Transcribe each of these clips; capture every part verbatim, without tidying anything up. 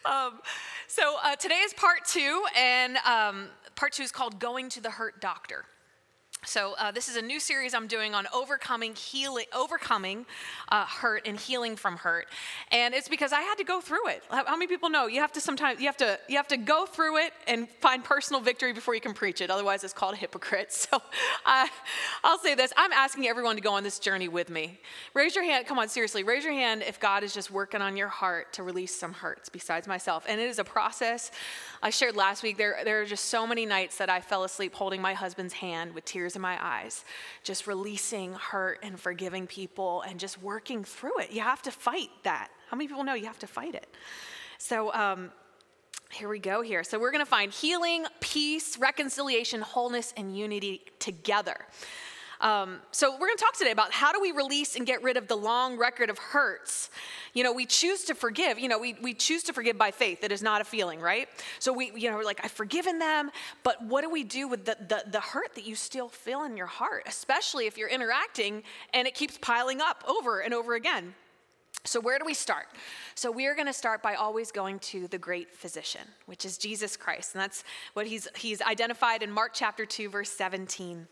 um, so uh, today is part two, and um, part two is called Going to the Hurt Doctor. So uh, this is a new series I'm doing on overcoming healing, overcoming uh, hurt and healing from hurt, and it's because I had to go through it. How, how many people know you have to sometimes you have to you have to go through it and find personal victory before you can preach it? Otherwise, it's called a hypocrite. So uh, I'll say this: I'm asking everyone to go on this journey with me. Raise your hand. Come on, seriously, raise your hand if God is just working on your heart to release some hurts besides myself. And it is a process. I shared last week. There there are just so many nights that I fell asleep holding my husband's hand with tears in my eyes, just releasing hurt and forgiving people and just working through it. You have to fight that. How many people know you have to fight it? So um, here we go here. So we're going to find healing, peace, reconciliation, wholeness, and unity together. Um, so we're going to talk today about how do we release and get rid of the long record of hurts. You know, we choose to forgive. You know, we we choose to forgive by faith. It is not a feeling, right? So we, you know, we're like, I've forgiven them, but what do we do with the, the, the hurt that you still feel in your heart, especially if you're interacting and it keeps piling up over and over again? So where do we start? So we are going to start by always going to the great physician, which is Jesus Christ. And that's what he's he's identified in Mark chapter two, verse seventeen.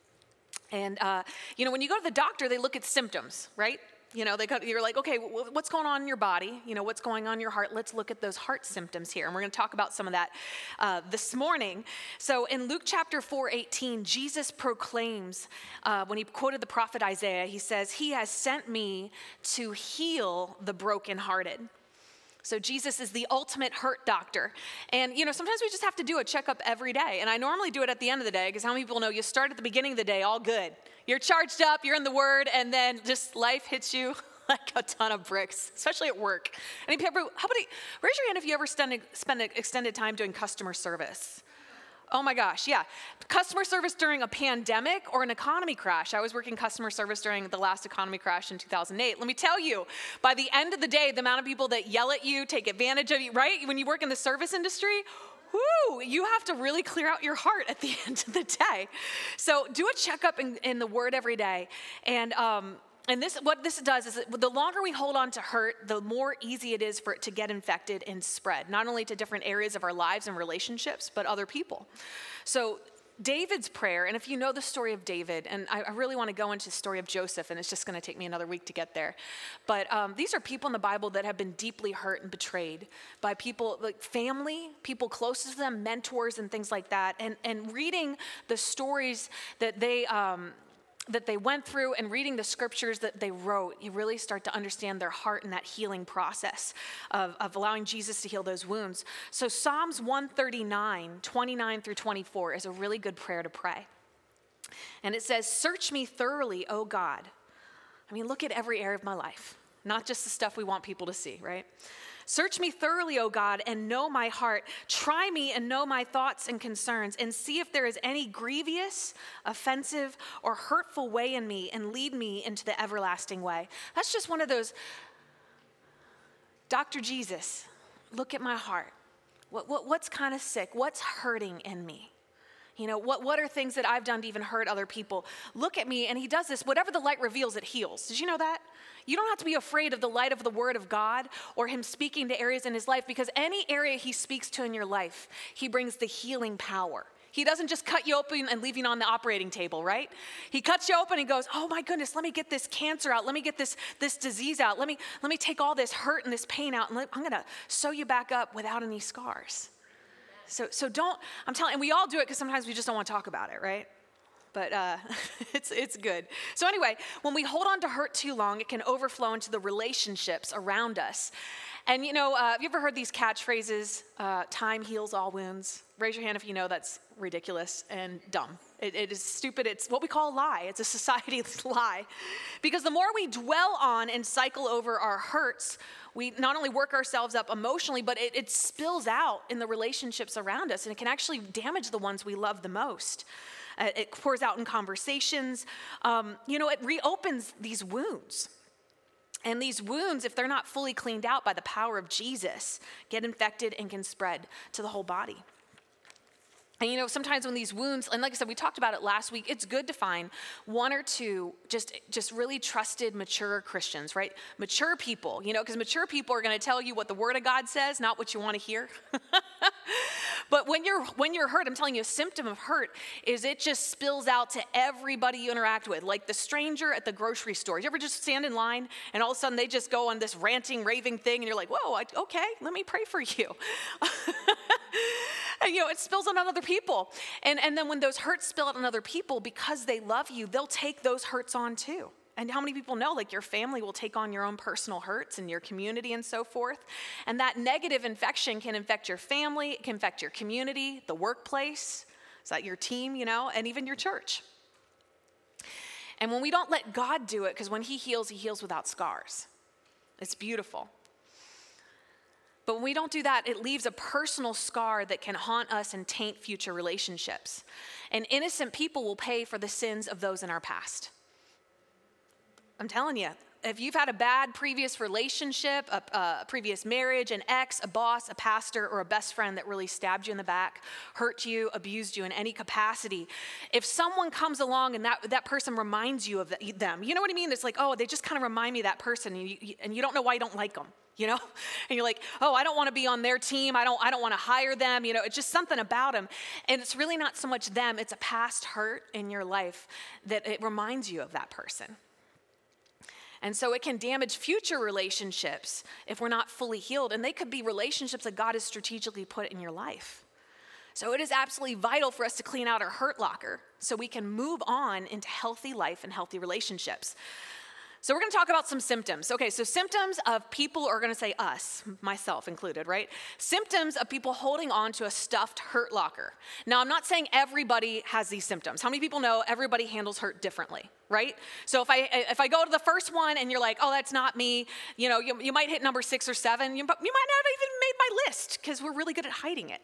And, uh, you know, when you go to the doctor, they look at symptoms, right? You know, they go, you're like, okay, what's going on in your body? You know, what's going on in your heart? Let's look at those heart symptoms here. And we're going to talk about some of that uh, this morning. So in Luke chapter four eighteen, Jesus proclaims, uh, when he quoted the prophet Isaiah, he says, he has sent me to heal the brokenhearted. So Jesus is the ultimate hurt doctor. And, you know, sometimes we just have to do a checkup every day. And I normally do it at the end of the day because how many people know you start at the beginning of the day all good. You're charged up, you're in the Word, and then just life hits you like a ton of bricks, especially at work. Any people, how about, raise your hand if you ever spend, spend extended time doing customer service. Oh my gosh, yeah. Customer service during a pandemic or an economy crash. I was working customer service during the last economy crash in two thousand eight. Let me tell you, by the end of the day, the amount of people that yell at you, take advantage of you, right? When you work in the service industry, whoo, you have to really clear out your heart at the end of the day. So do a checkup in, in the Word every day. And um, And this, what this does is that the longer we hold on to hurt, the more easy it is for it to get infected and spread, not only to different areas of our lives and relationships, but other people. So David's prayer, and if you know the story of David, and I, I really want to go into the story of Joseph, and it's just going to take me another week to get there. But um, these are people in the Bible that have been deeply hurt and betrayed by people, like family, people closest to them, mentors and things like that. And, and reading the stories that they... Um, that they went through and reading the scriptures that they wrote, you really start to understand their heart and that healing process of, of allowing Jesus to heal those wounds. So Psalms one thirty-nine, twenty-nine through twenty-four is a really good prayer to pray. And it says, search me thoroughly, O God. I mean, look at every area of my life, not just the stuff we want people to see, right? Search me thoroughly, O God, and know my heart. Try me and know my thoughts and concerns, and see if there is any grievous, offensive, or hurtful way in me, and lead me into the everlasting way. That's just one of those, Doctor Jesus, look at my heart. What, what, what's kind of sick? What's hurting in me? You know, what, what are things that I've done to even hurt other people? Look at me, and he does this. Whatever the light reveals, it heals. Did you know that? You don't have to be afraid of the light of the Word of God or him speaking to areas in his life, because any area he speaks to in your life, he brings the healing power. He doesn't just cut you open and leave you on the operating table, right? He cuts you open and goes, oh my goodness, let me get this cancer out. Let me get this, this disease out. Let me, let me take all this hurt and this pain out, and let, I'm going to sew you back up without any scars. So so don't, I'm telling, and we all do it because sometimes we just don't want to talk about it, right? But uh, it's it's good. So anyway, when we hold on to hurt too long, it can overflow into the relationships around us. And you know, uh, have you ever heard these catchphrases, uh, time heals all wounds? Raise your hand if you know that's ridiculous and dumb. It, it is stupid. It's what we call a lie. It's a society lie. Because the more we dwell on and cycle over our hurts, we not only work ourselves up emotionally, but it, it spills out in the relationships around us, and it can actually damage the ones we love the most. Uh, it pours out in conversations. Um, you know, it reopens these wounds. And these wounds, if they're not fully cleaned out by the power of Jesus, get infected and can spread to the whole body. And you know, sometimes when these wounds, and like I said, we talked about it last week, it's good to find one or two just, just really trusted, mature Christians, right? Mature people, you know, because mature people are going to tell you what the Word of God says, not what you want to hear. But when you're when you're hurt, I'm telling you, a symptom of hurt is it just spills out to everybody you interact with, like the stranger at the grocery store. You ever just stand in line and all of a sudden they just go on this ranting, raving thing, and you're like, whoa, I, okay, let me pray for you. And, you know, it spills on other people. And, and then when those hurts spill out on other people, because they love you, they'll take those hurts on too. And how many people know, like, your family will take on your own personal hurts and your community and so forth. And that negative infection can infect your family, it can infect your community, the workplace, is that your team, you know, and even your church. And when we don't let God do it, because when he heals, he heals without scars. It's beautiful. But when we don't do that, it leaves a personal scar that can haunt us and taint future relationships. And innocent people will pay for the sins of those in our past. I'm telling you, if you've had a bad previous relationship, a, a previous marriage, an ex, a boss, a pastor, or a best friend that really stabbed you in the back, hurt you, abused you in any capacity, if someone comes along and that, that person reminds you of the, them, you know what I mean? It's like, oh, they just kind of remind me of that person, and you, and you don't know why you don't like them. You know, and you're like, oh, I don't want to be on their team. I don't, I don't want to hire them. You know, it's just something about them. And it's really not so much them. It's a past hurt in your life that it reminds you of that person. And so it can damage future relationships if we're not fully healed. And they could be relationships that God has strategically put in your life. So it is absolutely vital for us to clean out our hurt locker so we can move on into healthy life and healthy relationships. So we're going to talk about some symptoms. Okay, so symptoms of people are going to say us, myself included, right? Symptoms of people holding on to a stuffed hurt locker. Now, I'm not saying everybody has these symptoms. How many people know everybody handles hurt differently, right? So if I if I go to the first one and you're like, oh, that's not me, you know, you, you might hit number six or seven. You, you might not have even made my list because we're really good at hiding it.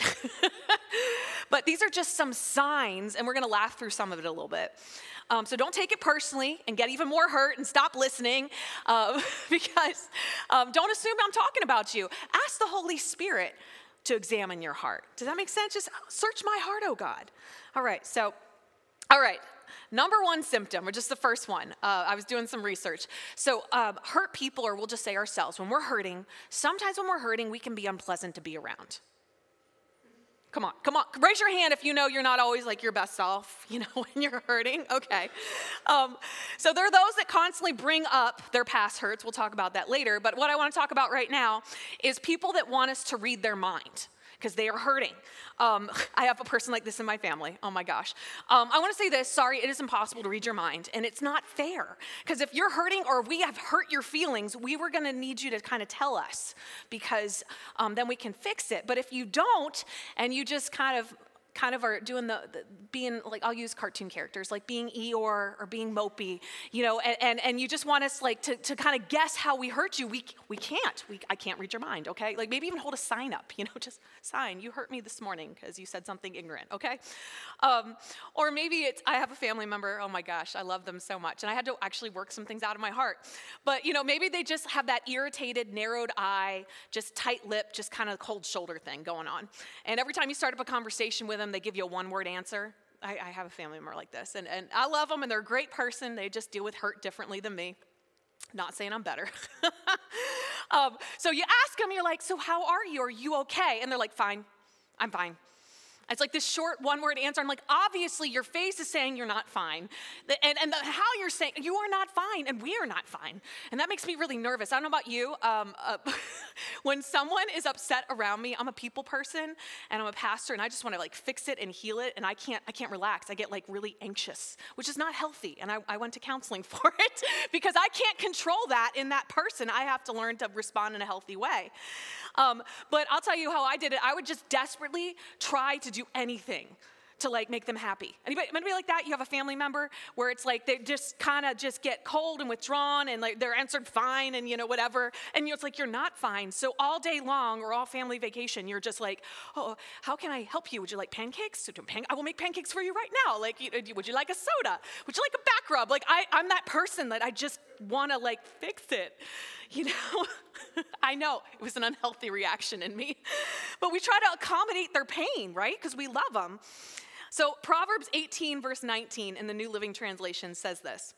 But these are just some signs, and we're going to laugh through some of it a little bit. Um, so don't take it personally and get even more hurt and stop listening uh, because um, don't assume I'm talking about you. Ask the Holy Spirit to examine your heart. Does that make sense? Just search my heart, oh God. All right, so, all right. Number one symptom, or just the first one, uh, I was doing some research. So um, hurt people, or we'll just say ourselves, when we're hurting, sometimes when we're hurting, we can be unpleasant to be around. Come on, come on. Raise your hand if you know you're not always like your best self, you know, when you're hurting. Okay. Um, so there are those that constantly bring up their past hurts. We'll talk about that later. But what I want to talk about right now is people that want us to read their mind because they are hurting. Um, I have a person like this in my family. Oh my gosh. Um, I want to say this. Sorry, it is impossible to read your mind. And it's not fair. Because if you're hurting or we have hurt your feelings, we were going to need you to kind of tell us because um, then we can fix it. But if you don't and you just kind of kind of are doing the, the being like, I'll use cartoon characters, like being Eeyore or being Mopey, you know, and, and, and you just want us like to, to kind of guess how we hurt you. We we can't. We I can't read your mind, okay? Like maybe even hold a sign up, you know, just sign, you hurt me this morning because you said something ignorant, okay? Um, or maybe it's, I have a family member, oh my gosh, I love them so much. And I had to actually work some things out of my heart. But, you know, maybe they just have that irritated, narrowed eye, just tight lip, just kind of cold shoulder thing going on. And every time you start up a conversation with them, they give you a one-word answer. I, I have a family member like this, and, and I love them, and they're a great person. They just deal with hurt differently than me. Not saying I'm better. um, so you ask them, you're like, so how are you? Are you okay? And they're like, fine. I'm fine. It's like this short one-word answer. I'm like, obviously, your face is saying you're not fine. The, and and the, how you're saying, you are not fine, and we are not fine. And that makes me really nervous. I don't know about you. Um, uh, when someone is upset around me, I'm a people person, and I'm a pastor, and I just want to, like, fix it and heal it, and I can't I can't relax. I get, like, really anxious, which is not healthy. And I, I went to counseling for it because I can't control that in that person. I have to learn to respond in a healthy way. Um, but I'll tell you how I did it. I would just desperately try to do anything to like make them happy. Anybody, anybody like that? You have a family member where it's like they just kind of just get cold and withdrawn and like they're answered fine and you know whatever. And it's like you're not fine. So all day long or all family vacation, you're just like, oh, how can I help you? Would you like pancakes? I will make pancakes for you right now. Like, would you like a soda? Would you like a back rub? Like I, I'm that person that I just want to like fix it. You know, I know it was an unhealthy reaction in me, but we try to accommodate their pain, right? Because we love them. So Proverbs eighteen verse nineteen in the New Living Translation says this: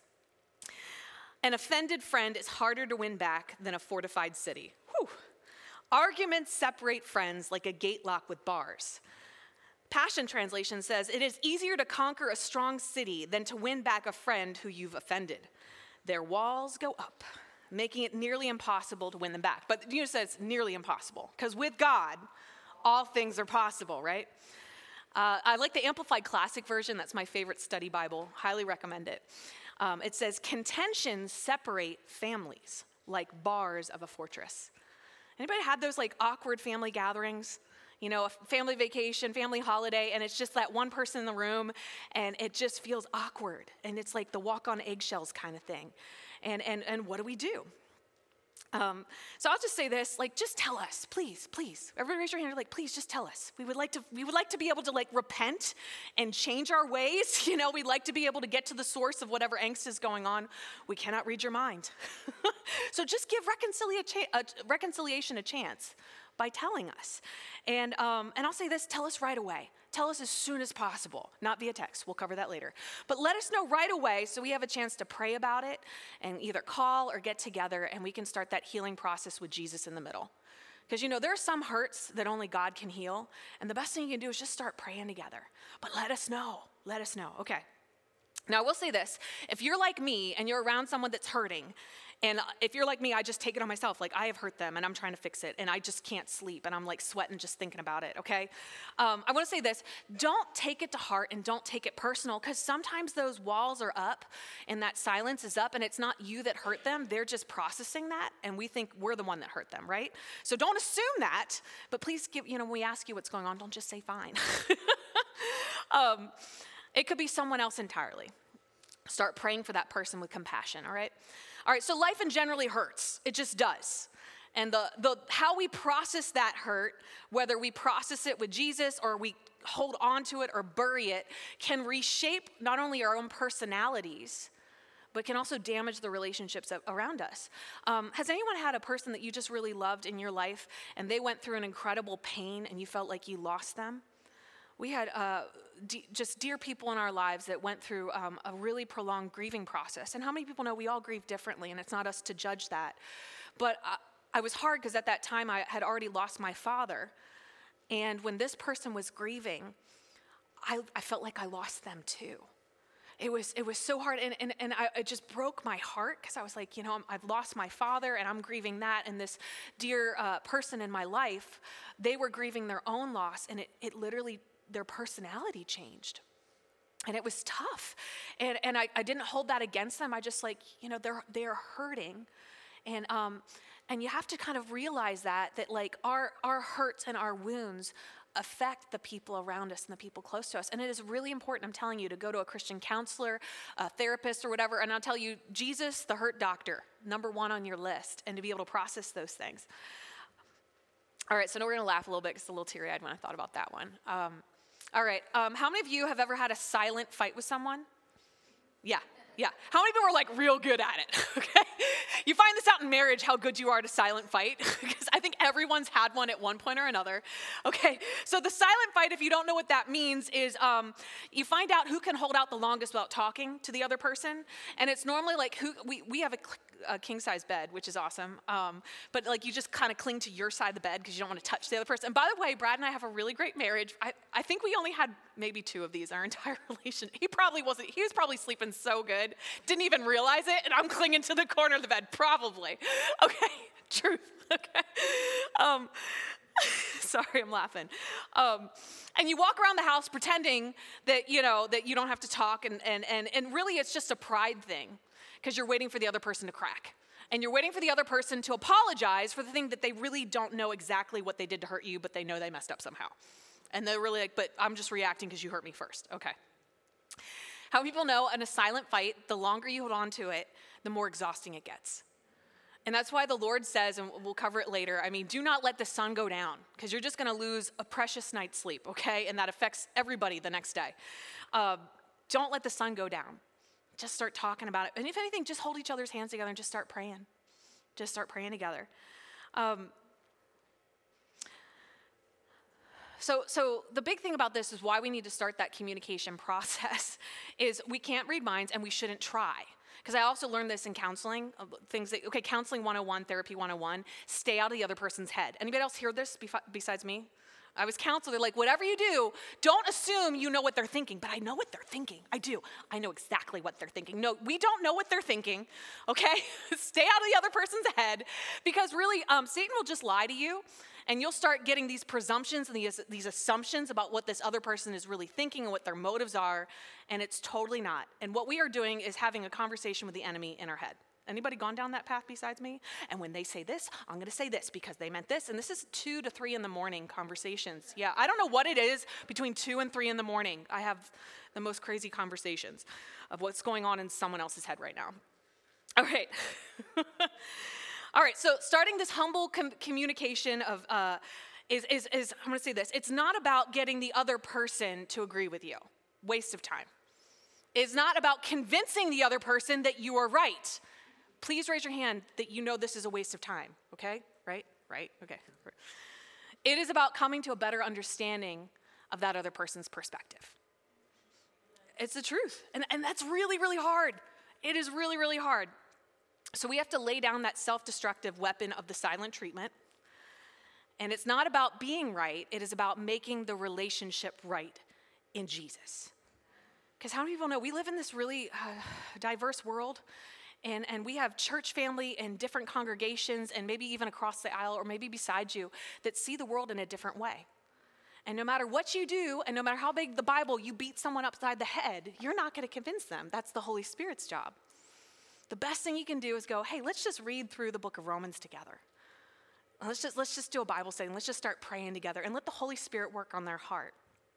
an offended friend is harder to win back than a fortified city. Whew. Arguments separate friends like a gate lock with bars. Passion Translation says, it is easier to conquer a strong city than to win back a friend who you've offended. Their walls go up, making it nearly impossible to win them back. But you know, it says nearly impossible, because with God, all things are possible, right? Uh, I like the Amplified Classic version. That's my favorite study Bible. Highly recommend it. Um, it says, contentions separate families like bars of a fortress. Anybody had those like awkward family gatherings? You know, a family vacation, family holiday, and it's just that one person in the room, and it just feels awkward. And it's like the walk on eggshells kind of thing. And and and what do we do? Um, so I'll just say this, like, just tell us, please, please. Everybody raise your hand, like, please just tell us. We would like to, we would like to be able to like repent and change our ways. You know, we'd like to be able to get to the source of whatever angst is going on. We cannot read your mind. So just give reconcilia- a, reconciliation a chance by telling us. And um, and I'll say this, tell us right away. Tell us as soon as possible, not via text. We'll cover that later. But let us know right away so we have a chance to pray about it and either call or get together and we can start that healing process with Jesus in the middle. Because, you know, there are some hurts that only God can heal. And the best thing you can do is just start praying together. But let us know. Let us know. Okay. Now, I will say this. If you're like me and you're around someone that's hurting, and if you're like me, I just take it on myself. Like, I have hurt them, and I'm trying to fix it, and I just can't sleep, and I'm, like, sweating just thinking about it, okay? Um, I want to say this. Don't take it to heart and don't take it personal, because sometimes those walls are up, and that silence is up, and it's not you that hurt them. They're just processing that, and we think we're the one that hurt them, right? So don't assume that, but please give, you know, when we ask you what's going on, don't just say fine. um, it could be someone else entirely. Start praying for that person with compassion, all right? All right, so life in generally hurts. It just does. And the, the how we process that hurt, whether we process it with Jesus or we hold on to it or bury it, can reshape not only our own personalities, but can also damage the relationships around us. Um, has anyone had a person that you just really loved in your life and they went through an incredible pain and you felt like you lost them? We had uh, d- just dear people in our lives that went through um, a really prolonged grieving process. And how many people know we all grieve differently, and it's not us to judge that. But I, I was hard because at that time I had already lost my father. And when this person was grieving, I, I felt like I lost them too. It was it was so hard, and, and, and I, it just broke my heart because I was like, you know, I've lost my father, and I'm grieving that, and this dear uh, person in my life, they were grieving their own loss, and it, it literally, their personality changed. And it was tough. And and I, I didn't hold that against them. I just like, you know, they're they're hurting. And um and you have to kind of realize that, that like our our hurts and our wounds affect the people around us and the people close to us. And it is really important, I'm telling you, to go to a Christian counselor, a therapist or whatever. And I'll tell you, Jesus, the hurt doctor, number one on your list, and to be able to process those things. All right, so now we're going to laugh a little bit because it's a little teary-eyed when I thought about that one. Um, All right, um, how many of you have ever had a silent fight with someone? Yeah, yeah. How many people are like real good at it, okay? You find this out in marriage, how good you are at a silent fight, because I think everyone's had one at one point or another. Okay, so the silent fight, if you don't know what that means, is um, you find out who can hold out the longest without talking to the other person, and it's normally like, who we, we have a a king-size bed, which is awesome. Um, but like you just kind of cling to your side of the bed because you don't want to touch the other person. And by the way, Brad and I have a really great marriage. I, I think we only had maybe two of these our entire relation. He probably wasn't, he was probably sleeping so good, didn't even realize it, and I'm clinging to the corner of the bed, probably. Okay, truth, okay. Um, sorry, I'm laughing. Um, and you walk around the house pretending that, you know, that you don't have to talk, and and and, and really it's just a pride thing. Because you're waiting for the other person to crack. And you're waiting for the other person to apologize for the thing that they really don't know exactly what they did to hurt you, but they know they messed up somehow. And they're really like, but I'm just reacting because you hurt me first. Okay. How people know in a silent fight, the longer you hold on to it, the more exhausting it gets. And that's why the Lord says, and we'll cover it later, I mean, do not let the sun go down, because you're just going to lose a precious night's sleep, okay? And that affects everybody the next day. Uh, don't let the sun go down. Just start talking about it. And if anything, just hold each other's hands together and just start praying. Just start praying together. Um, So, so the big thing about this is why we need to start that communication process is we can't read minds and we shouldn't try. Because I also learned this in counseling, things that, okay, counseling one oh one, therapy one oh one, stay out of the other person's head. Anybody else hear this besides me? I was counseled, they're like, whatever you do, don't assume you know what they're thinking, but I know what they're thinking. I do. I know exactly what they're thinking. No, we don't know what they're thinking, okay? Stay out of the other person's head, because really, um, Satan will just lie to you, and you'll start getting these presumptions and these, these assumptions about what this other person is really thinking and what their motives are, and it's totally not. And what we are doing is having a conversation with the enemy in our head. Anybody gone down that path besides me? And when they say this, I'm going to say this because they meant this. And this is two to three in the morning conversations. Yeah, I don't know what it is between two and three in the morning. I have the most crazy conversations of what's going on in someone else's head right now. All right. All right, so starting this humble com- communication of uh, is, is, is, I'm going to say this. It's not about getting the other person to agree with you. Waste of time. It's not about convincing the other person that you are right. Please raise your hand that you know this is a waste of time, okay? Right? Right? Okay. It is about coming to a better understanding of that other person's perspective. It's the truth. And, and that's really, really hard. It is really, really hard. So we have to lay down that self-destructive weapon of the silent treatment. And it's not about being right. It is about making the relationship right in Jesus. Because how many people know we live in this really uh, diverse world? And, and we have church family and different congregations and maybe even across the aisle or maybe beside you that see the world in a different way. And no matter what you do and no matter how big the Bible, you beat someone upside the head, you're not going to convince them. That's the Holy Spirit's job. The best thing you can do is go, hey, let's just read through the book of Romans together. Let's just, let's just do a Bible study. Let's just start praying together and let the Holy Spirit work on their heart.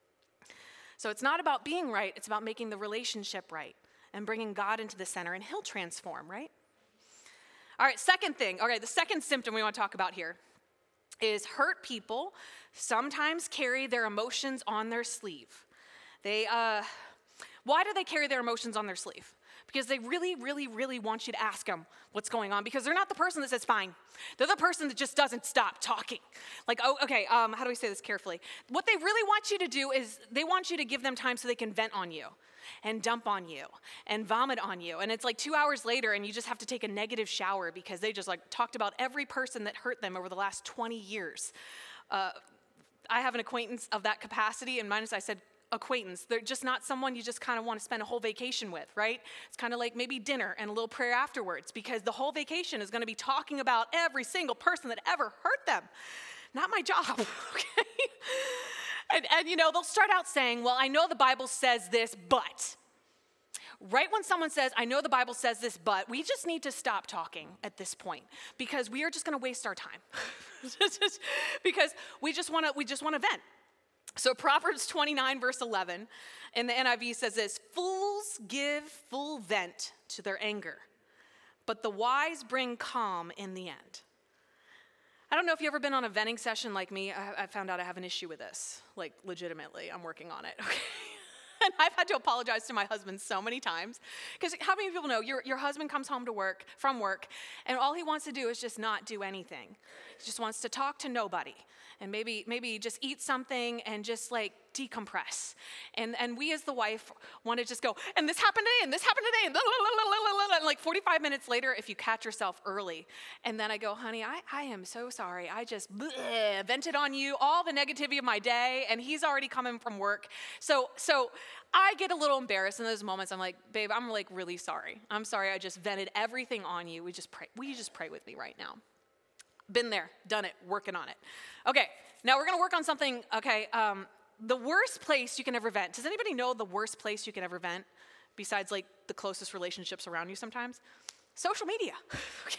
So it's not about being right. It's about making the relationship right and bringing God into the center, and he'll transform, right? All right, second thing. Okay, the second symptom we want to talk about here is hurt people sometimes carry their emotions on their sleeve. They, uh, why do they carry their emotions on their sleeve? Because they really, really, really want you to ask them what's going on, because they're not the person that says fine. They're the person that just doesn't stop talking. Like, oh, okay, um, how do we say this carefully? What they really want you to do is they want you to give them time so they can vent on you and dump on you and vomit on you. And it's like two hours later and you just have to take a negative shower because they just like talked about every person that hurt them over the last twenty years. Uh, I have an acquaintance of that capacity, and mine is, I said, acquaintance. They're just not someone you just kind of want to spend a whole vacation with, right? It's kind of like maybe dinner and a little prayer afterwards, because the whole vacation is going to be talking about every single person that ever hurt them. Not my job, okay? And, and, you know, they'll start out saying, well, I know the Bible says this, but. Right when someone says, I know the Bible says this, but, we just need to stop talking at this point, because we are just going to waste our time. Because we just want to we just want to vent. So Proverbs twenty-nine, verse eleven, in the N I V says this: fools give full vent to their anger, but the wise bring calm in the end. I don't know if you've ever been on a venting session like me. I, I found out I have an issue with this, like legitimately. I'm working on it, okay? And I've had to apologize to my husband so many times. Because how many people know your, your husband comes home to work, from work, and all he wants to do is just not do anything. He just wants to talk to nobody. And maybe maybe just eat something and just like decompress. And and we as the wife want to just go, and this happened today, and this happened today, and, blah, blah, blah, blah, blah, and like forty-five minutes later, if you catch yourself early, and then I go, honey, I, I am so sorry. I just bleh, vented on you all the negativity of my day, and he's already coming from work. So so I get a little embarrassed in those moments. I'm like, babe, I'm like really sorry. I'm sorry I just vented everything on you. We just pray. Will you just pray with me right now? Been there, done it, working on it. Okay, now we're going to work on something, okay, um, the worst place you can ever vent. Does anybody know the worst place you can ever vent, besides like the closest relationships around you sometimes? Social media. Okay.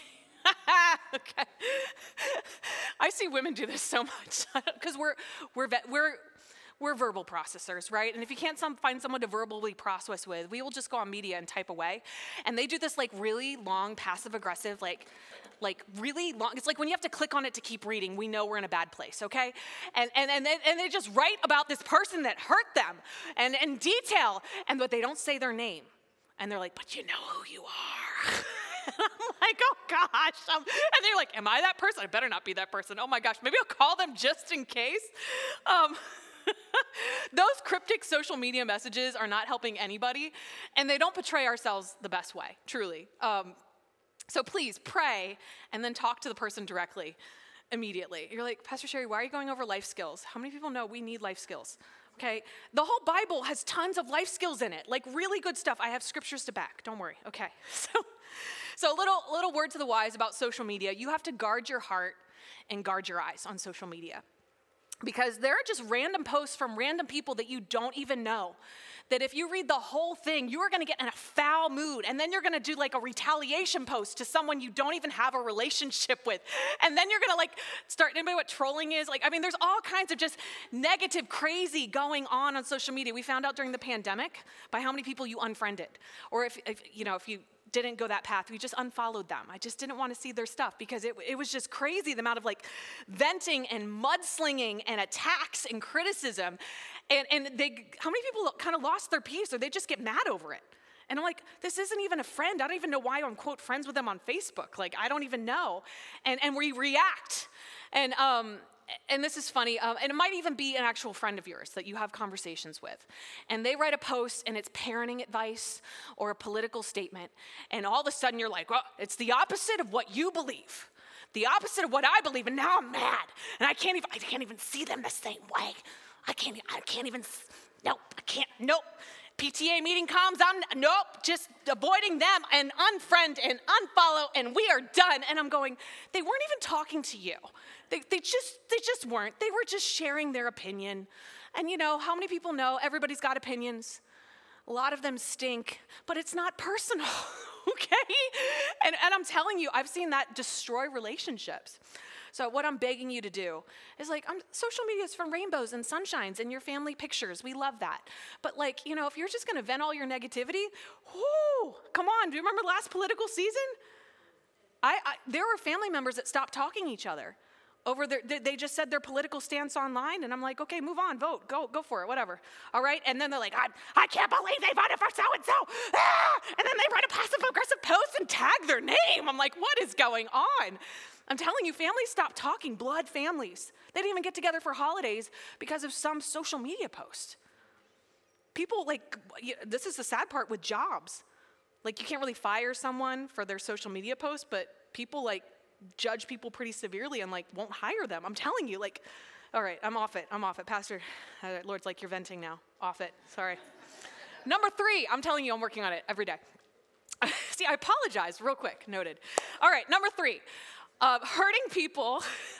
Okay. I see women do this so much because we're we're we're we're verbal processors, right? And if you can't some, find someone to verbally process with, we will just go on media and type away. And they do this like really long, passive aggressive, like, like really long. It's like when you have to click on it to keep reading, we know we're in a bad place, okay? And and and they, and they just write about this person that hurt them and in detail, and but they don't say their name. And they're like, but you know who you are. And I'm like, oh gosh. Um, and they're like, am I that person? I better not be that person. Oh my gosh, maybe I'll call them just in case. Um, those cryptic social media messages are not helping anybody, and they don't portray ourselves the best way, truly. Um, so please pray and then talk to the person directly immediately. You're like, Pastor Sherry, why are you going over life skills? How many people know we need life skills? Okay, the whole Bible has tons of life skills in it, like really good stuff. I have scriptures to back, don't worry, okay. So, so a little, little word to the wise about social media. You have to guard your heart and guard your eyes on social media, because there are just random posts from random people that you don't even know, that if you read the whole thing, you are going to get in a foul mood, and then you're going to do like a retaliation post to someone you don't even have a relationship with, and then you're going to like start, anybody what trolling is? Like, I mean, there's all kinds of just negative, crazy going on on social media. We found out during the pandemic by how many people you unfriended, or if, if you know, if you didn't go that path, we just unfollowed them. I just didn't want to see their stuff because it, it was just crazy, the amount of like venting and mudslinging and attacks and criticism. And, and they, how many people kind of lost their peace, or they just get mad over it? And I'm like, this isn't even a friend. I don't even know why I'm, quote, friends with them on Facebook. Like, I don't even know. And, and we react. And, um, and this is funny, um, and it might even be an actual friend of yours that you have conversations with. And they write a post, and it's parenting advice or a political statement. And all of a sudden, you're like, well, it's the opposite of what you believe. The opposite of what I believe, and now I'm mad. And I can't even, I can't even see them the same way. I can't, I can't even, nope, I can't, nope. P T A meeting comes, I'm, nope, just avoiding them and unfriend and unfollow, and we are done. And I'm going, they weren't even talking to you. They, they just, they just weren't. They were just sharing their opinion. And you know, how many people know everybody's got opinions? A lot of them stink, but it's not personal, okay? And, and I'm telling you, I've seen that destroy relationships. So what I'm begging you to do is like, I'm, social media is from rainbows and sunshines and your family pictures. We love that. But like, you know, if you're just going to vent all your negativity, whoo, come on. Do you remember last political season? I, I there were family members that stopped talking to each other over their, they just said their political stance online, and I'm like, okay, move on, vote, go, go for it, whatever. All right, and then they're like, I, I can't believe they voted for so-and-so. Ah! And then they write a passive-aggressive post and tag their name. I'm like, what is going on? I'm telling you, families stopped talking, blood families. They didn't even get together for holidays because of some social media post. People, like, this is the sad part with jobs. Like, you can't really fire someone for their social media post, but people, like, judge people pretty severely and, like, won't hire them. I'm telling you, like, all right, I'm off it. I'm off it. Pastor, uh, Lord's like, you're venting now. Off it. Sorry. Number three, I'm telling you, I'm working on it every day. See, I apologize real quick. Noted. All right, number three. Uh, hurting people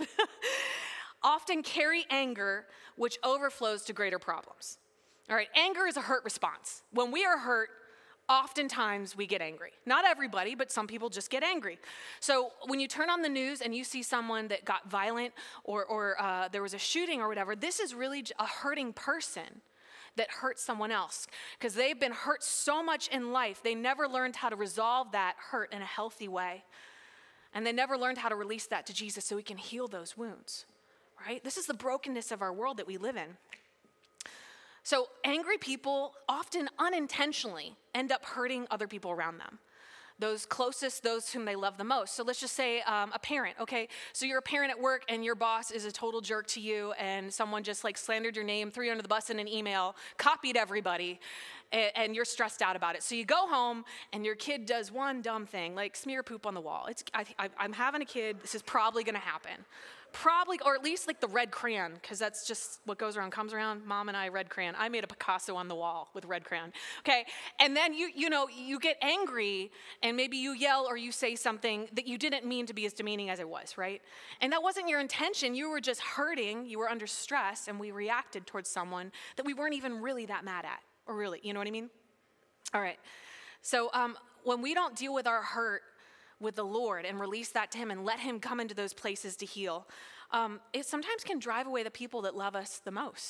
often carry anger, which overflows to greater problems. All right, anger is a hurt response. When we are hurt, oftentimes we get angry. Not everybody, but some people just get angry. So when you turn on the news and you see someone that got violent or, or uh, there was a shooting or whatever, this is really a hurting person that hurts someone else because they've been hurt so much in life, they never learned how to resolve that hurt in a healthy way. And they never learned how to release that to Jesus so he can heal those wounds, right? This is the brokenness of our world that we live in. So angry people often unintentionally end up hurting other people around them. Those closest, those whom they love the most. So let's just say um, a parent, okay? So you're a parent at work and your boss is a total jerk to you and someone just like slandered your name, threw you under the bus in an email, copied everybody, and, and you're stressed out about it. So you go home and your kid does one dumb thing, like smear poop on the wall. It's I, I, I'm having a kid, this is probably gonna happen. Probably, or at least like the red crayon, because that's just what goes around, comes around. Mom and I, red crayon. I made a Picasso on the wall with red crayon. Okay, and then you, you know, you get angry, and maybe you yell or you say something that you didn't mean to be as demeaning as it was, right? And that wasn't your intention. You were just hurting. You were under stress, and we reacted towards someone that we weren't even really that mad at, or really, you know what I mean? All right. So um, when we don't deal with our hurt with the Lord and release that to him and let him come into those places to heal, um, it sometimes can drive away the people that love us the most.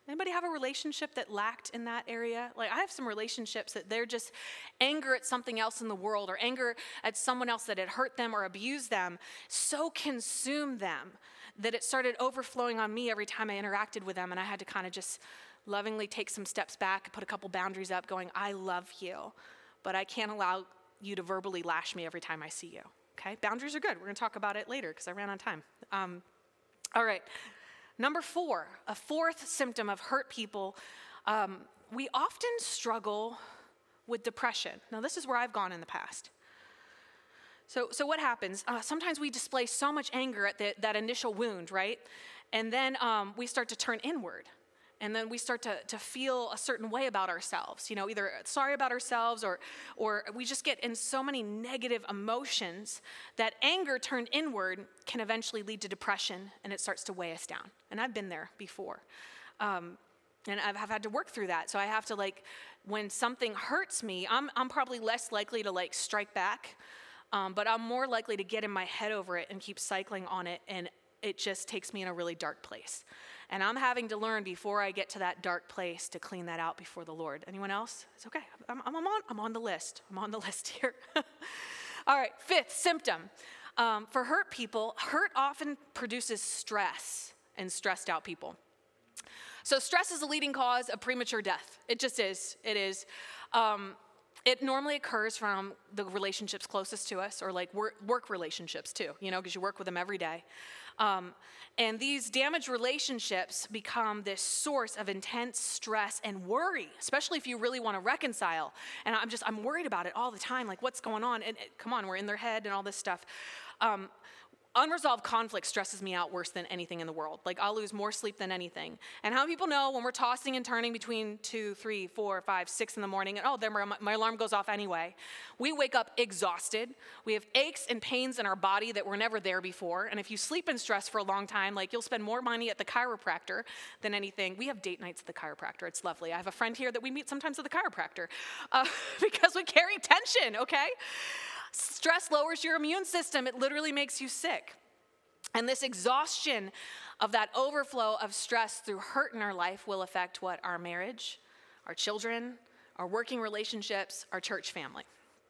Anybody have a relationship that lacked in that area? Like, I have some relationships that they're just anger at something else in the world, or anger at someone else that had hurt them or abused them, so consumed them that it started overflowing on me every time I interacted with them. And I had to kind of just lovingly take some steps back and put a couple boundaries up, going, I love you, but I can't allow you to verbally lash me every time I see you. Okay? Boundaries are good. We're going to talk about it later because I ran on time. Um, all right. Number four, a fourth symptom of hurt people, um, we often struggle with depression. Now, this is where I've gone in the past. So, so what happens? Uh, sometimes we display so much anger at the, that initial wound, right? And then um, we start to turn inward. And then we start to, to feel a certain way about ourselves, you know, either sorry about ourselves or, or we just get in so many negative emotions that anger turned inward can eventually lead to depression, and it starts to weigh us down. And I've been there before. Um, and I've, I've had to work through that. So I have to, like, when something hurts me, I'm, I'm probably less likely to, like, strike back, um, but I'm more likely to get in my head over it and keep cycling on it, and it just takes me in a really dark place. And I'm having to learn before I get to that dark place to clean that out before the Lord. Anyone else? It's okay. I'm, I'm, on, I'm on the list. I'm on the list here. All right, fifth symptom. Um, for hurt people, hurt often produces stress and stressed out people. So stress is a leading cause of premature death. It just is. It is. Um, It normally occurs from the relationships closest to us, or like work, work relationships too, you know, because you work with them every day. Um, and these damaged relationships become this source of intense stress and worry, especially if you really want to reconcile. And I'm just, I'm worried about it all the time, like what's going on? And it, come on, we're in their head and all this stuff. Um, Unresolved conflict stresses me out worse than anything in the world. Like, I'll lose more sleep than anything. And how many people know when we're tossing and turning between two, three, four, five, six in the morning, and oh, then my, my alarm goes off anyway. We wake up exhausted. We have aches and pains in our body that were never there before. And if you sleep in stress for a long time, like, you'll spend more money at the chiropractor than anything. We have date nights at the chiropractor. It's lovely. I have a friend here that we meet sometimes at the chiropractor uh, because we carry tension, okay? Stress lowers your immune system. It literally makes you sick. And this exhaustion of that overflow of stress through hurt in our life will affect what? Our marriage, our children, our working relationships, our church family.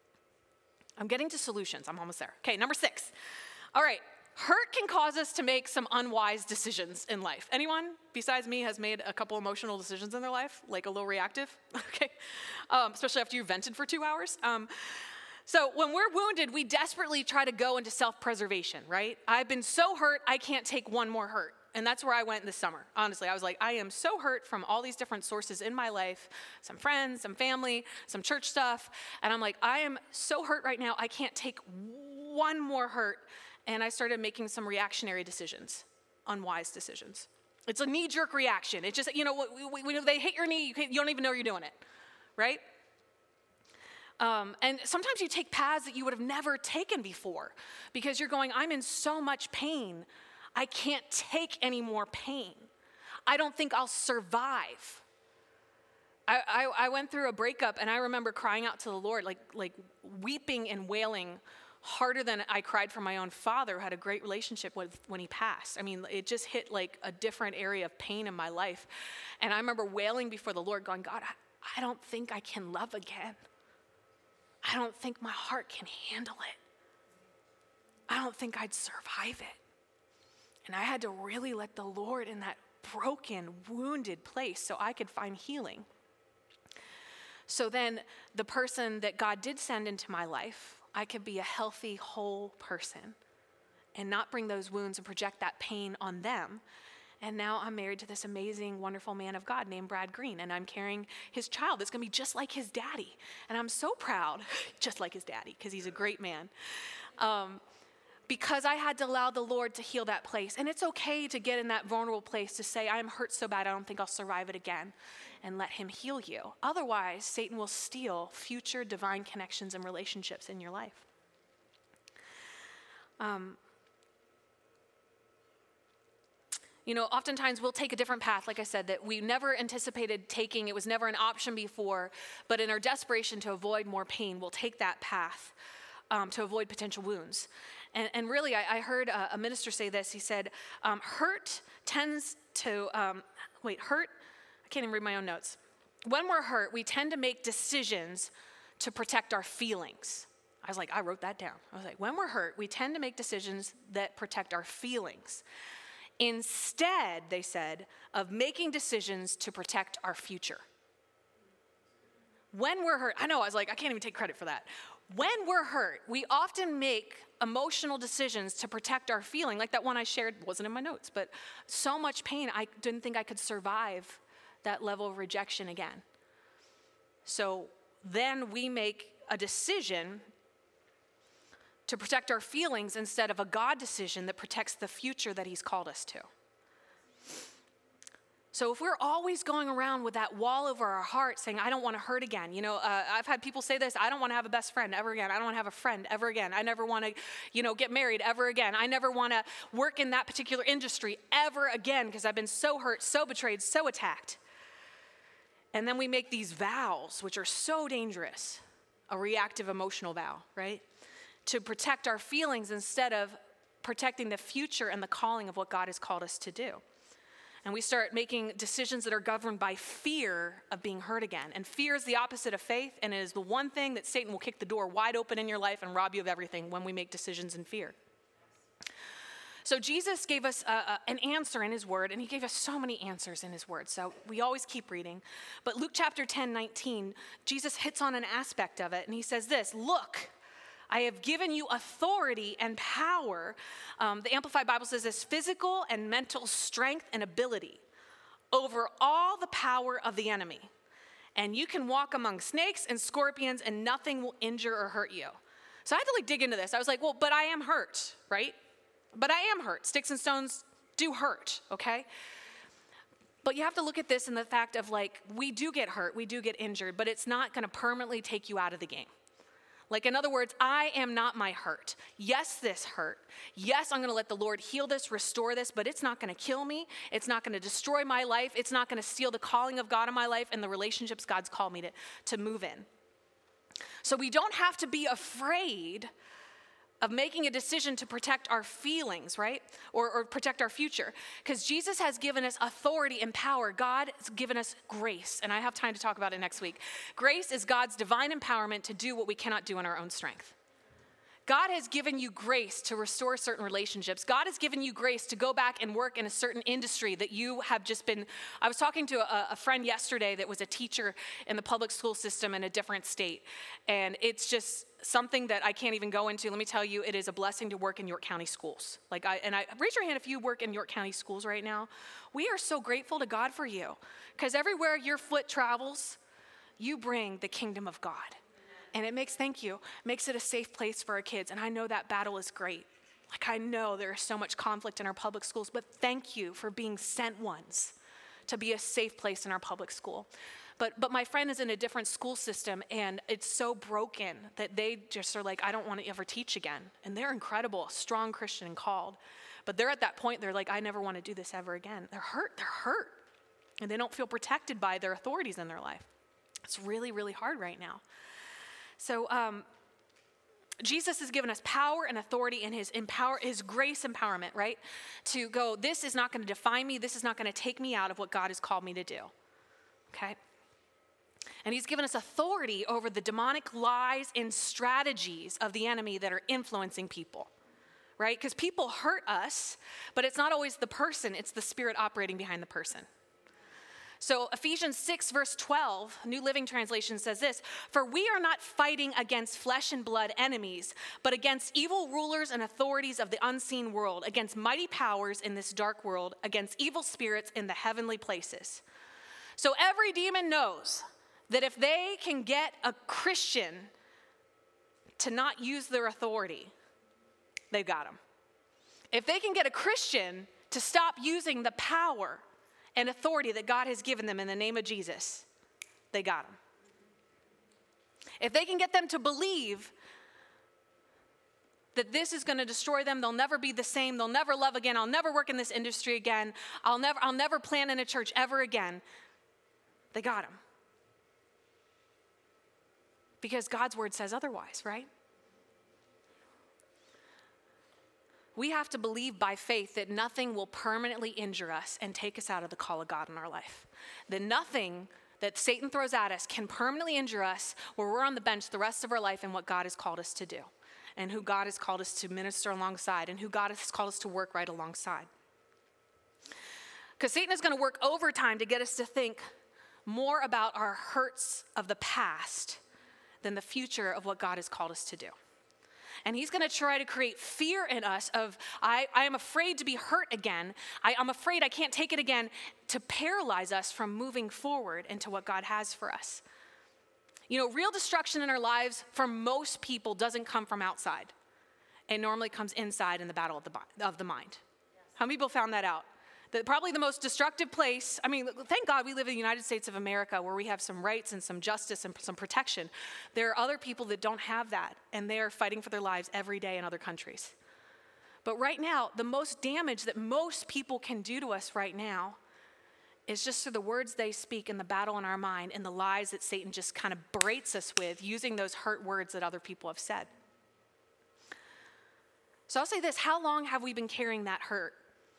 I'm getting to solutions. I'm almost there. Okay, number six. All right, hurt can cause us to make some unwise decisions in life. Anyone besides me has made a couple emotional decisions in their life, like a little reactive? Okay, um, especially after you vented for two hours. Um, So when we're wounded, we desperately try to go into self-preservation, right? I've been so hurt, I can't take one more hurt. And that's where I went this summer. Honestly, I was like, I am so hurt from all these different sources in my life, some friends, some family, some church stuff. And I'm like, I am so hurt right now, I can't take one more hurt. And I started making some reactionary decisions, unwise decisions. It's a knee-jerk reaction. It's just, you know, when they hit your knee, you, can't, you don't even know you're doing it, right? Um, and sometimes you take paths that you would have never taken before because you're going, I'm in so much pain. I can't take any more pain. I don't think I'll survive. I, I, I went through a breakup, and I remember crying out to the Lord, like, like weeping and wailing harder than I cried for my own father, who had a great relationship with when he passed. I mean, it just hit like a different area of pain in my life. And I remember wailing before the Lord, going, God, I, I don't think I can love again. I don't think my heart can handle it. I don't think I'd survive it. And I had to really let the Lord in that broken, wounded place so I could find healing. So then the person that God did send into my life, I could be a healthy, whole person and not bring those wounds and project that pain on them. And now I'm married to this amazing, wonderful man of God named Brad Green, and I'm carrying his child that's going to be just like his daddy. And I'm so proud, just like his daddy, because he's a great man. Um, because I had to allow the Lord to heal that place. And it's okay to get in that vulnerable place to say, I'm hurt so bad, I don't think I'll survive it again, and let him heal you. Otherwise, Satan will steal future divine connections and relationships in your life. Um, You know, oftentimes we'll take a different path, like I said, that we never anticipated taking. It was never an option before. But in our desperation to avoid more pain, we'll take that path um, to avoid potential wounds. And, and really, I, I heard a, a minister say this. He said, um, hurt tends to, um, wait, hurt can't even read my own notes. When we're hurt, we tend to make decisions to protect our feelings. I was like, I wrote that down. I was like, when we're hurt, we tend to make decisions that protect our feelings. Instead, they said, of making decisions to protect our future. When we're hurt, I know, I was like, I can't even take credit for that. When we're hurt, we often make emotional decisions to protect our feeling, like that one I shared, wasn't in my notes, but so much pain, I didn't think I could survive that level of rejection again. So then we make a decision to protect our feelings instead of a God decision that protects the future that he's called us to. So if we're always going around with that wall over our heart saying, I don't want to hurt again. You know, uh, I've had people say this, I don't want to have a best friend ever again. I don't want to have a friend ever again. I never want to, you know, get married ever again. I never want to work in that particular industry ever again because I've been so hurt, so betrayed, so attacked. And then we make these vows, which are so dangerous, a reactive emotional vow, right? To protect our feelings instead of protecting the future and the calling of what God has called us to do. And we start making decisions that are governed by fear of being hurt again. And fear is the opposite of faith, and it is the one thing that Satan will kick the door wide open in your life and rob you of everything when we make decisions in fear. So Jesus gave us a, a, an answer in his word, and he gave us so many answers in his word. So we always keep reading. But Luke chapter ten, nineteen, Jesus hits on an aspect of it, and he says this, look, I have given you authority and power. Um, the Amplified Bible says this, physical and mental strength and ability over all the power of the enemy. And you can walk among snakes and scorpions and nothing will injure or hurt you. So I had to like dig into this. I was like, well, but I am hurt, right? But I am hurt. Sticks and stones do hurt, okay? But you have to look at this in the fact of like, we do get hurt, we do get injured, but it's not gonna permanently take you out of the game. Like, in other words, I am not my hurt. Yes, this hurt. Yes, I'm going to let the Lord heal this, restore this, but it's not going to kill me. It's not going to destroy my life. It's not going to steal the calling of God in my life and the relationships God's called me to, to move in. So we don't have to be afraid of making a decision to protect our feelings, right? Or, or protect our future. Because Jesus has given us authority and power. God has given us grace. And I have time to talk about it next week. Grace is God's divine empowerment to do what we cannot do in our own strength. God has given you grace to restore certain relationships. God has given you grace to go back and work in a certain industry that you have just been. I was talking to a, a friend yesterday that was a teacher in the public school system in a different state. And it's just something that I can't even go into. Let me tell you, it is a blessing to work in York County schools. Like I, and I, raise your hand if you work in York County schools right now. We are so grateful to God for you. Because everywhere your foot travels, you bring the kingdom of God. And it makes, thank you, makes it a safe place for our kids. And I know that battle is great. Like I know there is so much conflict in our public schools, but thank you for being sent ones to be a safe place in our public school. But but my friend is in a different school system and it's so broken that they just are like, I don't want to ever teach again. And they're incredible, strong Christian and called. But they're at that point, they're like, I never want to do this ever again. They're hurt, they're hurt. And they don't feel protected by their authorities in their life. It's really, really hard right now. So um, Jesus has given us power and authority in his empower, his grace empowerment, right? To go, this is not going to define me. This is not going to take me out of what God has called me to do, okay? And he's given us authority over the demonic lies and strategies of the enemy that are influencing people, right? Because people hurt us, but it's not always the person. It's the spirit operating behind the person. So Ephesians six, verse twelve, New Living Translation says this, for we are not fighting against flesh and blood enemies, but against evil rulers and authorities of the unseen world, against mighty powers in this dark world, against evil spirits in the heavenly places. So every demon knows that if they can get a Christian to not use their authority, they've got them. If they can get a Christian to stop using the power and authority that God has given them in the name of Jesus, they got them. If they can get them to believe that this is going to destroy them, they'll never be the same, they'll never love again, I'll never work in this industry again, I'll never, I'll never plant in a church ever again, they got them. Because God's word says otherwise, right? we have to believe by faith that nothing will permanently injure us and take us out of the call of God in our life. That nothing that Satan throws at us can permanently injure us where we're on the bench the rest of our life in what God has called us to do, and who God has called us to minister alongside, and who God has called us to work right alongside. Because Satan is going to work overtime to get us to think more about our hurts of the past than the future of what God has called us to do. And he's going to try to create fear in us of, I, I am afraid to be hurt again. I, I'm afraid I can't take it again, to paralyze us from moving forward into what God has for us. You know, real destruction in our lives for most people doesn't come from outside. It normally comes inside in the battle of the, of the mind. How many people found that out? That probably the most destructive place, I mean, thank God we live in the United States of America where we have some rights and some justice and some protection. There are other people that don't have that, and they are fighting for their lives every day in other countries. But right now, the most damage that most people can do to us right now is just through the words they speak and the battle in our mind and the lies that Satan just kind of berates us with using those hurt words that other people have said. So I'll say this, how long have we been carrying that hurt?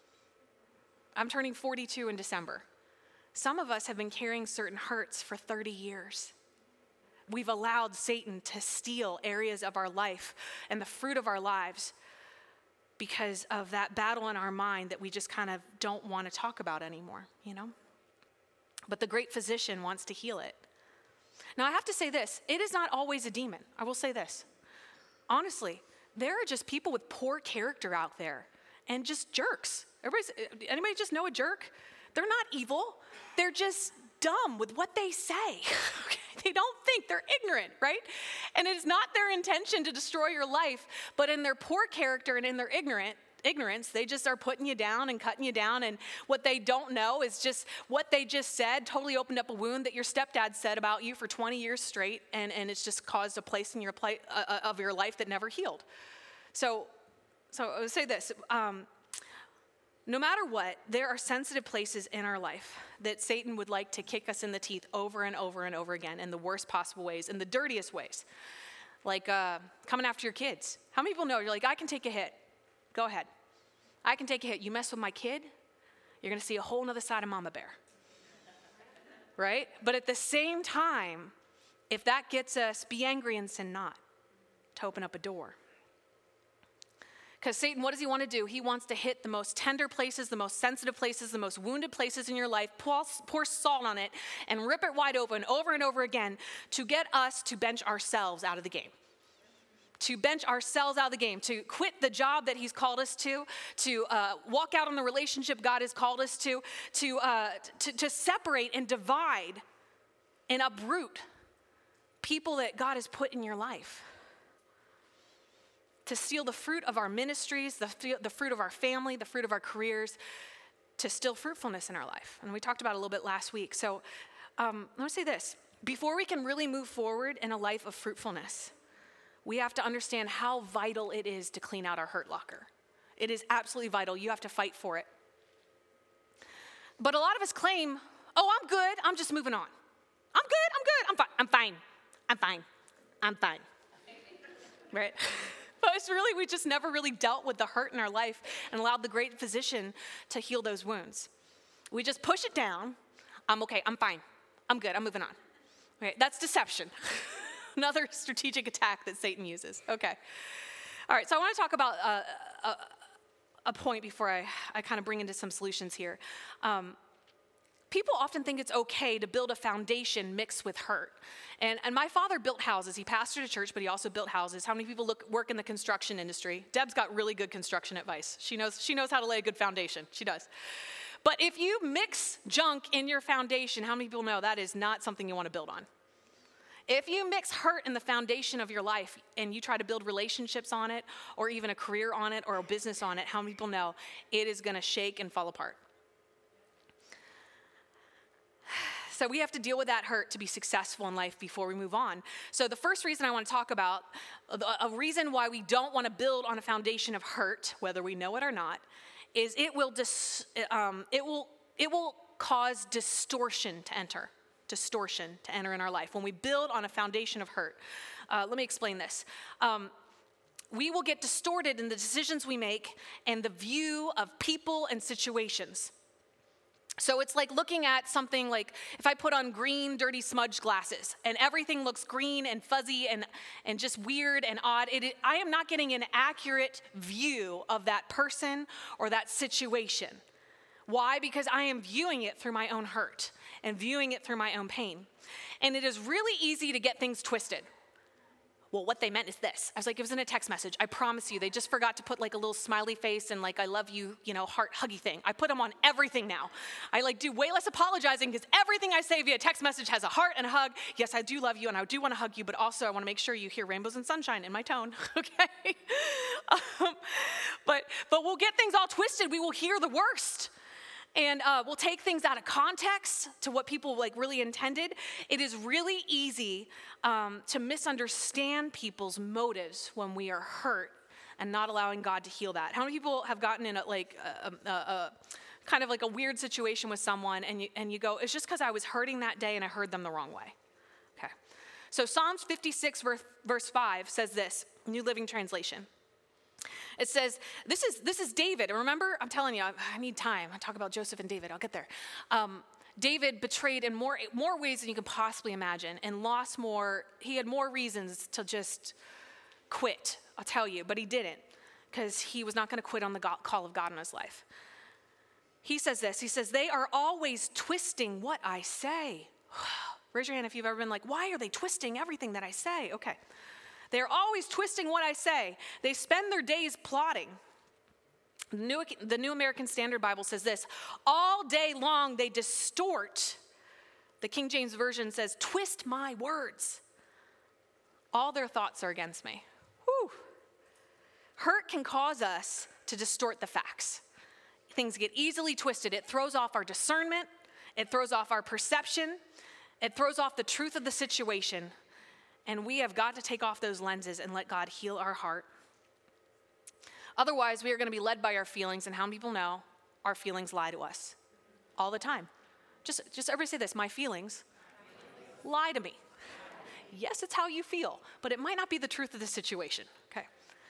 I'm turning forty-two in December. Some of us have been carrying certain hurts for thirty years. We've allowed Satan to steal areas of our life and the fruit of our lives because of that battle in our mind that we just kind of don't want to talk about anymore, you know? But the great physician wants to heal it. Now, I have to say this, it is not always a demon. I will say this. Honestly, there are just people with poor character out there and just jerks. Everybody's, anybody just know a jerk? They're not evil. They're just dumb with what they say. Okay? They don't think, they're ignorant, right? And it is not their intention to destroy your life, but in their poor character and in their ignorant ignorance, they just are putting you down and cutting you down. And what they don't know is just what they just said totally opened up a wound that your stepdad said about you for twenty years straight, and, and it's just caused a place in your pla- uh, of your life that never healed. So, so I would say this. Um, No matter what, there are sensitive places in our life that Satan would like to kick us in the teeth over and over and over again in the worst possible ways, in the dirtiest ways. Like uh, coming after your kids. How many people know, you're like, I can take a hit. Go ahead. I can take a hit. You mess with my kid, you're going to see a whole nother side of Mama Bear. Right? But at the same time, if that gets us, be angry and sin not, to open up a door. Because Satan, what does he want to do? He wants to hit the most tender places, the most sensitive places, the most wounded places in your life, pour, pour salt on it, and rip it wide open over and over again to get us to bench ourselves out of the game. To bench ourselves out of the game, to quit the job that he's called us to, to uh, walk out on the relationship God has called us to, to, uh, to, to separate and divide and uproot people that God has put in your life. To steal the fruit of our ministries, the, the fruit of our family, the fruit of our careers, to steal fruitfulness in our life. And we talked about it a little bit last week. So um, I want to say this. Before we can really move forward in a life of fruitfulness, we have to understand how vital it is to clean out our hurt locker. It is absolutely vital. You have to fight for it. But a lot of us claim, oh, I'm good. I'm just moving on. I'm good. I'm good. I'm fine. I'm fine. I'm fine. I'm fine. Right? But it's really, we just never really dealt with the hurt in our life and allowed the great physician to heal those wounds. We just push it down. I'm okay. I'm fine. I'm good. I'm moving on. Okay, that's deception. Another strategic attack that Satan uses. Okay. All right, so I want to talk about uh, a, a point before I, I kind of bring into some solutions here. Um, People often think it's okay to build a foundation mixed with hurt. And, and my father built houses. He pastored a church, but he also built houses. How many people look, work in the construction industry? Deb's got really good construction advice. She knows, she knows how to lay a good foundation. She does. But if you mix junk in your foundation, how many people know that is not something you want to build on? If you mix hurt in the foundation of your life and you try to build relationships on it, or even a career on it, or a business on it, how many people know it is going to shake and fall apart? So we have to deal with that hurt to be successful in life before we move on. So the first reason I want to talk about, a reason why we don't want to build on a foundation of hurt, whether we know it or not, is it will dis, um, it will it will cause distortion to enter, distortion to enter in our life when we build on a foundation of hurt. Uh, let me explain this. Um, we will get distorted in the decisions we make and the view of people and situations. So it's like looking at something like if I put on green, dirty smudge glasses and everything looks green and fuzzy and, and just weird and odd, it, it, I am not getting an accurate view of that person or that situation. Why? Because I am viewing it through my own hurt and viewing it through my own pain. And it is really easy to get things twisted. Well, what they meant is this. I was like, it was in a text message. I promise you, they just forgot to put like a little smiley face and like, I love you, you know, heart huggy thing. I put them on everything now. I like do way less apologizing because everything I say via text message has a heart and a hug. Yes, I do love you and I do want to hug you, but also I want to make sure you hear rainbows and sunshine in my tone, okay? um, but, but we'll get things all twisted. We will hear the worst. And uh, we'll take things out of context to what people like really intended. It is really easy um, to misunderstand people's motives when we are hurt and not allowing God to heal that. How many people have gotten in a, like a, a, a kind of like a weird situation with someone and you, and you go, it's just because I was hurting that day and I heard them the wrong way. Okay. So Psalms fifty-six verse, verse five says this, New Living Translation. It says, this is this is David. Remember, I'm telling you, I, I need time. I talk about Joseph and David. I'll get there. Um, David betrayed in more, more ways than you can possibly imagine and lost more. He had more reasons to just quit, I'll tell you, but he didn't because he was not going to quit on the God, call of God in his life. He says this. He says, they are always twisting what I say. Raise your hand if you've ever been like, why are they twisting everything that I say? Okay. They're always twisting what I say. They spend their days plotting. The New, the New American Standard Bible says this, all day long they distort. The King James Version says, twist my words. All their thoughts are against me. Whew. Hurt can cause us to distort the facts. Things get easily twisted. It throws off our discernment. It throws off our perception. It throws off the truth of the situation. And we have got to take off those lenses and let God heal our heart. Otherwise, we are going to be led by our feelings, and how many people know our feelings lie to us all the time? Just, just everybody say this, my feelings lie to me. Yes, it's how you feel, but it might not be the truth of the situation. Okay.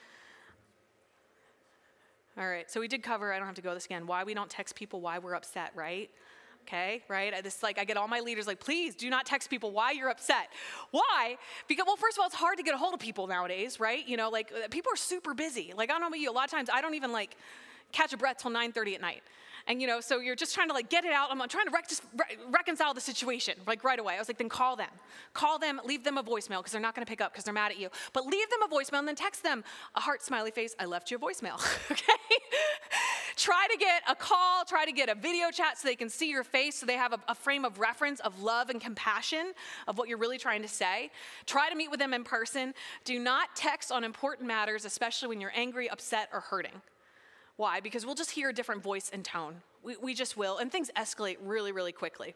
All right, so we did cover, I don't have to go this again, why we don't text people why we're upset, right? Okay, right? I just like, I get all my leaders like, please do not text people why you're upset. Why? Because, well, first of all, it's hard to get a hold of people nowadays, right? You know, like people are super busy. Like, I don't know about you, a lot of times I don't even like catch a breath till nine thirty at night. And, you know, so you're just trying to like get it out. I'm trying to rec- just re- reconcile the situation like right away. I was like, then call them. Call them, leave them a voicemail because they're not going to pick up because they're mad at you. But leave them a voicemail and then text them a heart smiley face. I left you a voicemail, okay? Try to get a call, try to get a video chat so they can see your face so they have a, a frame of reference of love and compassion of what you're really trying to say. Try to meet with them in person. Do not text on important matters, especially when you're angry, upset, or hurting. Why? Because we'll just hear a different voice and tone. We, we just will. And things escalate really, really quickly.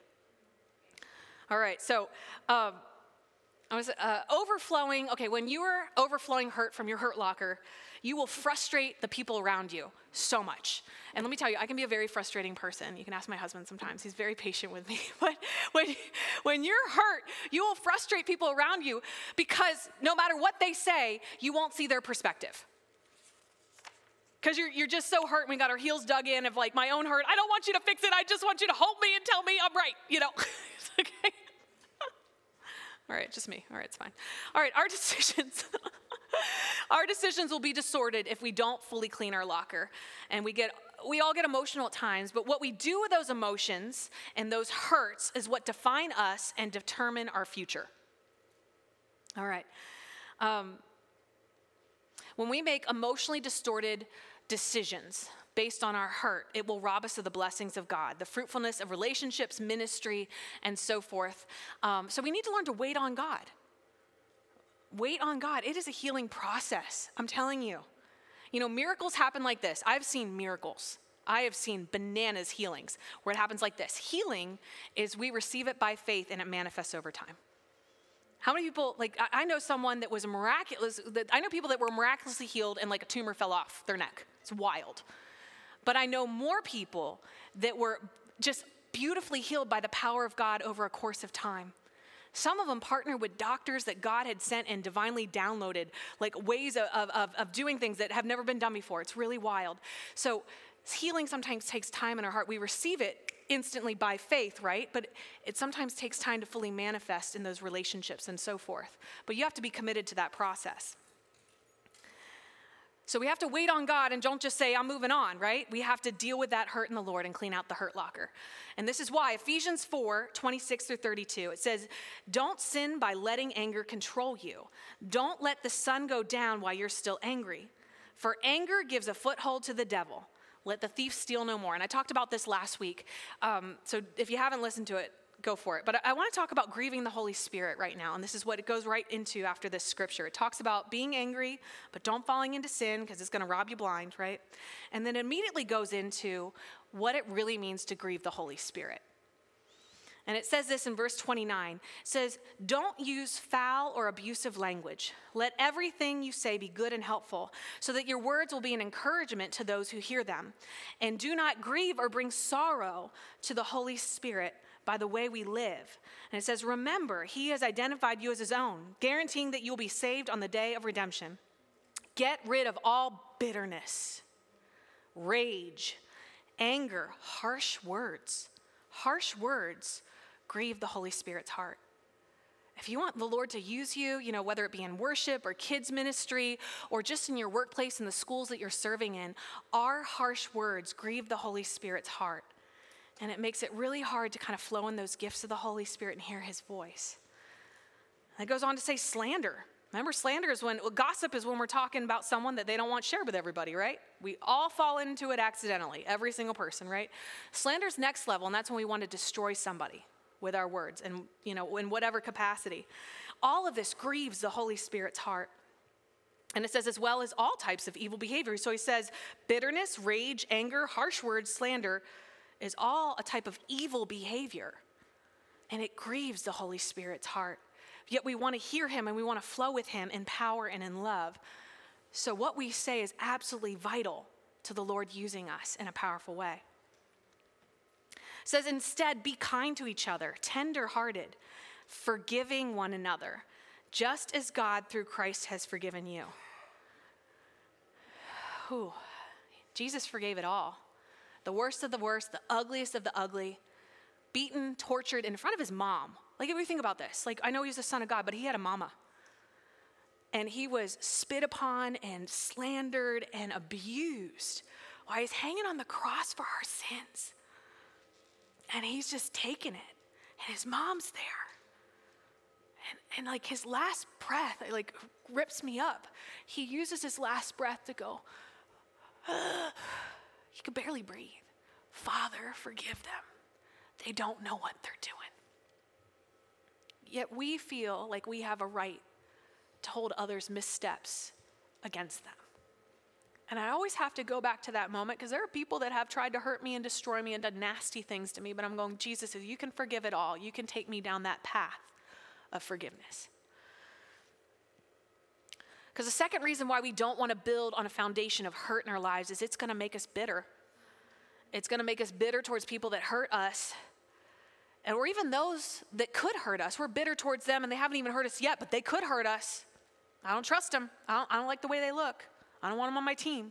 All right. So um, I was uh, overflowing. Okay. When you are overflowing hurt from your hurt locker, you will frustrate the people around you so much. And let me tell you, I can be a very frustrating person. You can ask my husband sometimes. He's very patient with me. But when, when you're hurt, you will frustrate people around you because no matter what they say, you won't see their perspective. Because you're, you're just so hurt. We got our heels dug in of like my own hurt. I don't want you to fix it. I just want you to hold me and tell me I'm right, you know. Okay. All right, just me. All right, it's fine. All right, our decisions. Our decisions will be distorted if we don't fully clean our locker. And we get we all get emotional at times, but what we do with those emotions and those hurts is what define us and determine our future. All right. Um, when we make emotionally distorted decisions based on our hurt, it will rob us of the blessings of God, the fruitfulness of relationships, ministry, and so forth. Um, so we need to learn to wait on God. Wait on God. It is a healing process. I'm telling you. You know, miracles happen like this. I've seen miracles. I have seen bananas healings where it happens like this. Healing is we receive it by faith and it manifests over time. How many people, like, I know someone that was miraculous, that I know people that were miraculously healed and like a tumor fell off their neck. It's wild. But I know more people that were just beautifully healed by the power of God over a course of time. Some of them partner with doctors that God had sent and divinely downloaded, like ways of, of, of doing things that have never been done before. It's really wild. So healing sometimes takes time in our heart. We receive it instantly by faith, right? But it sometimes takes time to fully manifest in those relationships and so forth. But you have to be committed to that process. So we have to wait on God and don't just say, I'm moving on, right? We have to deal with that hurt in the Lord and clean out the hurt locker. And this is why Ephesians four, twenty-six through thirty-two, it says, don't sin by letting anger control you. Don't let the sun go down while you're still angry. For anger gives a foothold to the devil. Let the thief steal no more. And I talked about this last week. Um, so if you haven't listened to it, go for it. But I, I want to talk about grieving the Holy Spirit right now. And this is what it goes right into after this scripture. It talks about being angry, but don't falling into sin because it's going to rob you blind, right? And then immediately goes into what it really means to grieve the Holy Spirit. And it says this in verse twenty-nine. It says, don't use foul or abusive language. Let everything you say be good and helpful, so that your words will be an encouragement to those who hear them. And do not grieve or bring sorrow to the Holy Spirit by the way we live. And it says, remember, he has identified you as his own, guaranteeing that you'll be saved on the day of redemption. Get rid of all bitterness, rage, anger, harsh words. Harsh words grieve the Holy Spirit's heart. If you want the Lord to use you, you know, whether it be in worship or kids ministry or just in your workplace and the schools that you're serving in, our harsh words grieve the Holy Spirit's heart. And it makes it really hard to kind of flow in those gifts of the Holy Spirit and hear his voice. And it goes on to say slander. Remember, slander is when, well, gossip is when we're talking about someone that they don't want shared with everybody, right? We all fall into it accidentally, every single person, right? Slander's next level, and that's when we want to destroy somebody with our words and, you know, in whatever capacity. All of this grieves the Holy Spirit's heart. And it says as well as all types of evil behavior. So he says bitterness, rage, anger, harsh words, slander is all a type of evil behavior. And it grieves the Holy Spirit's heart. Yet we want to hear him and we want to flow with him in power and in love. So what we say is absolutely vital to the Lord using us in a powerful way. It says instead, be kind to each other, tender-hearted, forgiving one another, just as God through Christ has forgiven you. Whew. Jesus forgave it all. The worst of the worst, the ugliest of the ugly, beaten, tortured in front of his mom. Like, if we think about this, like, I know he's the Son of God, but he had a mama. And he was spit upon and slandered and abused while he's hanging on the cross for our sins. And he's just taking it. And his mom's there. And, and like, his last breath, it, like, rips me up. He uses his last breath to go, uh, he could barely breathe. Father, forgive them. They don't know what they're doing. Yet we feel like we have a right to hold others' missteps against them. And I always have to go back to that moment because there are people that have tried to hurt me and destroy me and done nasty things to me, but I'm going, Jesus, if you can forgive it all, you can take me down that path of forgiveness. Because the second reason why we don't want to build on a foundation of hurt in our lives is it's going to make us bitter. It's going to make us bitter towards people that hurt us. And or even those that could hurt us. We're bitter towards them and they haven't even hurt us yet, but they could hurt us. I don't trust them. I don't, I don't like the way they look. I don't want them on my team.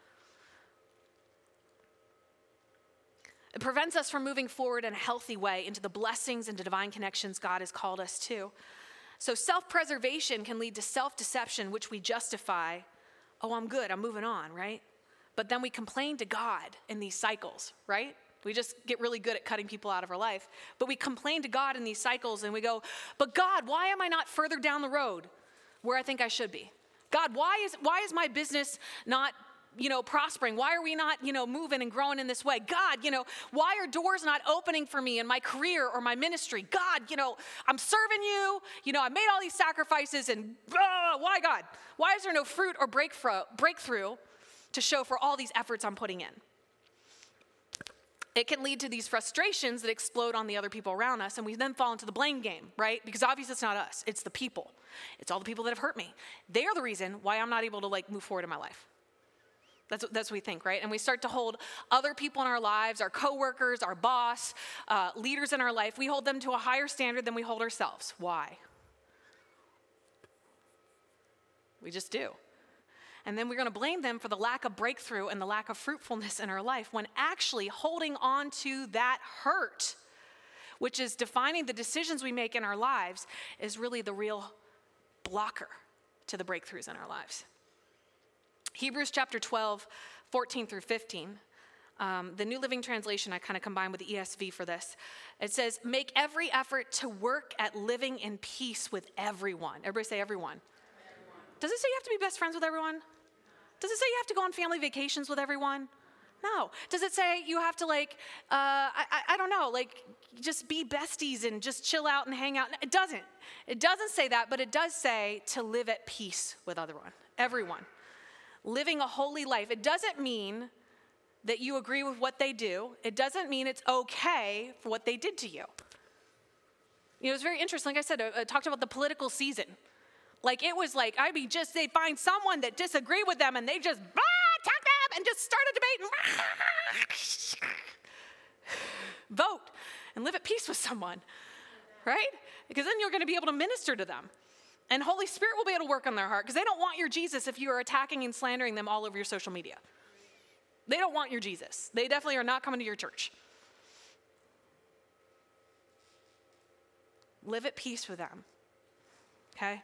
It prevents us from moving forward in a healthy way into the blessings and the divine connections God has called us to. So self-preservation can lead to self-deception, which we justify. Oh, I'm good. I'm moving on, right? But then we complain to God in these cycles, right? We just get really good at cutting people out of our life. But we complain to God in these cycles and we go, but God, why am I not further down the road where I think I should be? God, why is why is my business not, you know, prospering? Why are we not, you know, moving and growing in this way? God, you know, why are doors not opening for me in my career or my ministry? God, you know, I'm serving you. You know, I made all these sacrifices and uh, why, God? Why is there no fruit or breakthrough, breakthrough to show for all these efforts I'm putting in? It can lead to these frustrations that explode on the other people around us, and we then fall into the blame game, right? Because obviously it's not us, it's the people. It's all the people that have hurt me. They are the reason why I'm not able to like move forward in my life. That's, that's what we think, right? And we start to hold other people in our lives, our coworkers, our boss, uh, leaders in our life, we hold them to a higher standard than we hold ourselves. Why? We just do. And then we're going to blame them for the lack of breakthrough and the lack of fruitfulness in our life, when actually holding on to that hurt, which is defining the decisions we make in our lives, is really the real blocker to the breakthroughs in our lives. Hebrews chapter twelve, fourteen through fifteen. Um, the New Living Translation, I kind of combined with the E S V for this. It says, make every effort to work at living in peace with everyone. Everybody say everyone. everyone. Does it say you have to be best friends with everyone? Does it say you have to go on family vacations with everyone? No. Does it say you have to like, uh, I, I, I don't know, like just be besties and just chill out and hang out? It doesn't. It doesn't say that, but it does say to live at peace with everyone, everyone. Living a holy life. It doesn't mean that you agree with what they do. It doesn't mean it's okay for what they did to you. You know, it's very interesting. Like I said, I, I talked about the political season. Like it was like, I mean, just they find someone that disagreed with them and they just blah, attack them and just start a debate and vote and live at peace with someone, right? Because then you're going to be able to minister to them. And Holy Spirit will be able to work on their heart, because they don't want your Jesus if you are attacking and slandering them all over your social media. They don't want your Jesus. They definitely are not coming to your church. Live at peace with them, okay?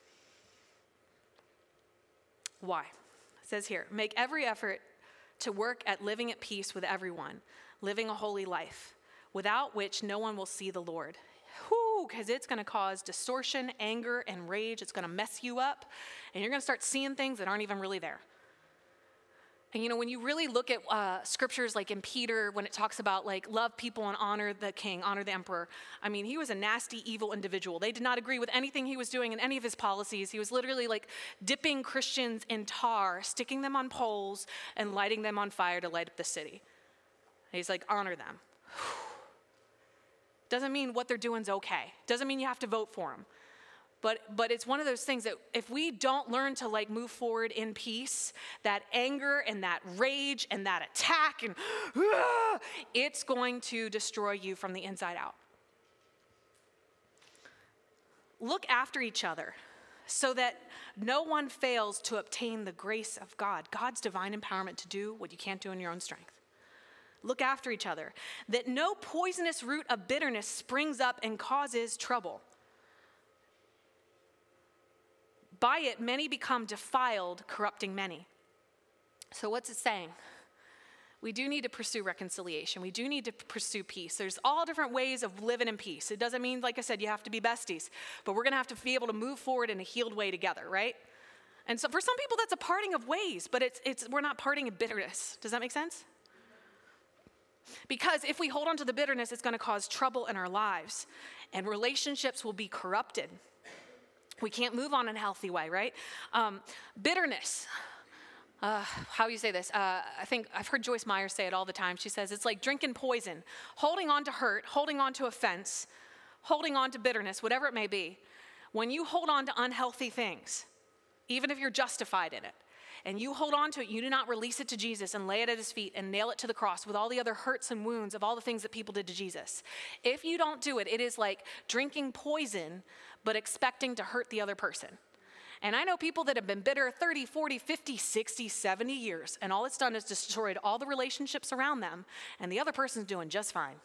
Why? It says here, make every effort to work at living at peace with everyone, living a holy life, without which no one will see the Lord. Whoo, because it's going to cause distortion, anger, and rage. It's going to mess you up, and you're going to start seeing things that aren't even really there. And you know, when you really look at uh, scriptures like in Peter, when it talks about like love people and honor the king, honor the emperor, I mean, he was a nasty, evil individual. They did not agree with anything he was doing in any of his policies. He was literally like dipping Christians in tar, sticking them on poles, and lighting them on fire to light up the city. And he's like, honor them. Doesn't mean what they're doing is okay. Doesn't mean you have to vote for them. But but it's one of those things that if we don't learn to like move forward in peace, that anger and that rage and that attack, and uh, it's going to destroy you from the inside out. Look after each other so that no one fails to obtain the grace of God, God's divine empowerment to do what you can't do in your own strength. Look after each other, that no poisonous root of bitterness springs up and causes trouble. By it, many become defiled, corrupting many. So what's it saying? We do need to pursue reconciliation. We do need to pursue peace. There's all different ways of living in peace. It doesn't mean, like I said, you have to be besties, but we're going to have to be able to move forward in a healed way together, right? And so for some people, that's a parting of ways, but it's it's we're not parting in bitterness. Does that make sense? Because if we hold on to the bitterness, it's going to cause trouble in our lives, and relationships will be corrupted. We can't move on in a healthy way, right? Um, bitterness. Uh, how do you say this? Uh, I think I've heard Joyce Meyer say it all the time. She says it's like drinking poison, holding on to hurt, holding on to offense, holding on to bitterness, whatever it may be. When you hold on to unhealthy things, even if you're justified in it, and you hold on to it, you do not release it to Jesus and lay it at his feet and nail it to the cross with all the other hurts and wounds of all the things that people did to Jesus. If you don't do it, it is like drinking poison, but expecting to hurt the other person. And I know people that have been bitter thirty, forty, fifty, sixty, seventy years, and all it's done is destroyed all the relationships around them, and the other person's doing just fine.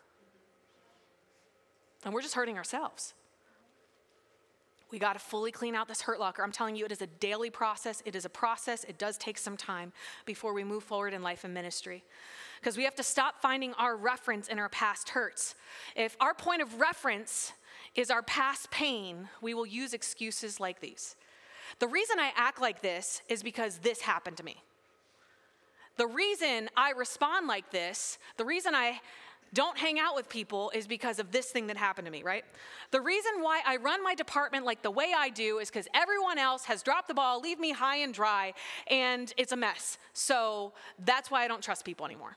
And we're just hurting ourselves. We got to fully clean out this hurt locker. I'm telling you, it is a daily process. It is a process. It does take some time before we move forward in life and ministry. Because we have to stop finding our reference in our past hurts. If our point of reference is our past pain, we will use excuses like these. The reason I act like this is because this happened to me. The reason I respond like this, the reason I don't hang out with people is because of this thing that happened to me, right? The reason why I run my department like the way I do is because everyone else has dropped the ball, leave me high and dry, and it's a mess. So that's why I don't trust people anymore.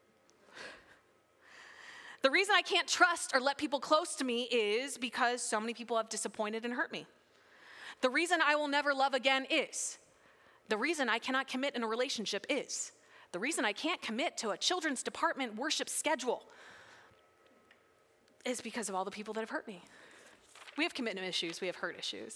The reason I can't trust or let people close to me is because so many people have disappointed and hurt me. The reason I will never love again is The reason I cannot commit in a relationship is, the reason I can't commit to a children's department worship schedule is because of all the people that have hurt me. We have commitment issues, we have hurt issues.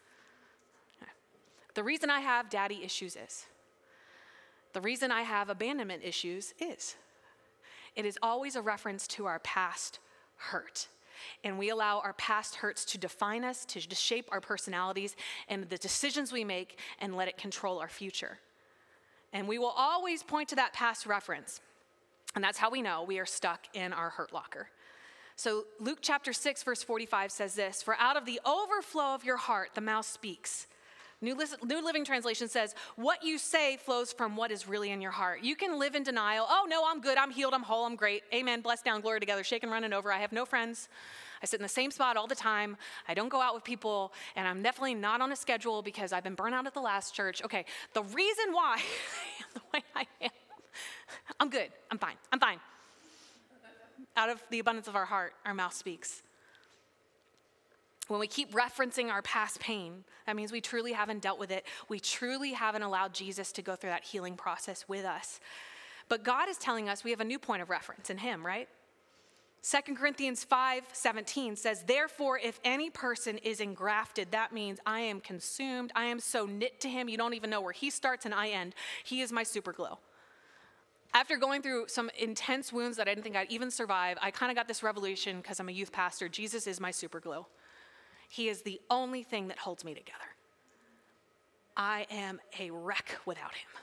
The reason I have daddy issues is, the reason I have abandonment issues is, it is always a reference to our past hurt. And we allow our past hurts to define us, to shape our personalities and the decisions we make, and let it control our future. And we will always point to that past reference. And that's how we know we are stuck in our hurt locker. So Luke chapter six, verse forty-five says this, "For out of the overflow of your heart, the mouth speaks." New, New Living Translation says, "What you say flows from what is really in your heart." You can live in denial. Oh, no, I'm good. I'm healed. I'm whole. I'm great. Amen. Blessed down. Glory together. Shaking, running over. I have no friends. I sit in the same spot all the time. I don't go out with people. And I'm definitely not on a schedule because I've been burnt out at the last church. Okay, the reason why I am the way I am, I'm good. I'm fine. I'm fine. Out of the abundance of our heart, our mouth speaks. When we keep referencing our past pain, that means we truly haven't dealt with it. We truly haven't allowed Jesus to go through that healing process with us. But God is telling us we have a new point of reference in him, right? Second Corinthians five seventeen says, "Therefore, if any person is engrafted," that means I am consumed. I am so knit to him, you don't even know where he starts and I end. He is my super glue. After going through some intense wounds that I didn't think I'd even survive, I kind of got this revelation because I'm a youth pastor. Jesus is my super glue. He is the only thing that holds me together. I am a wreck without him.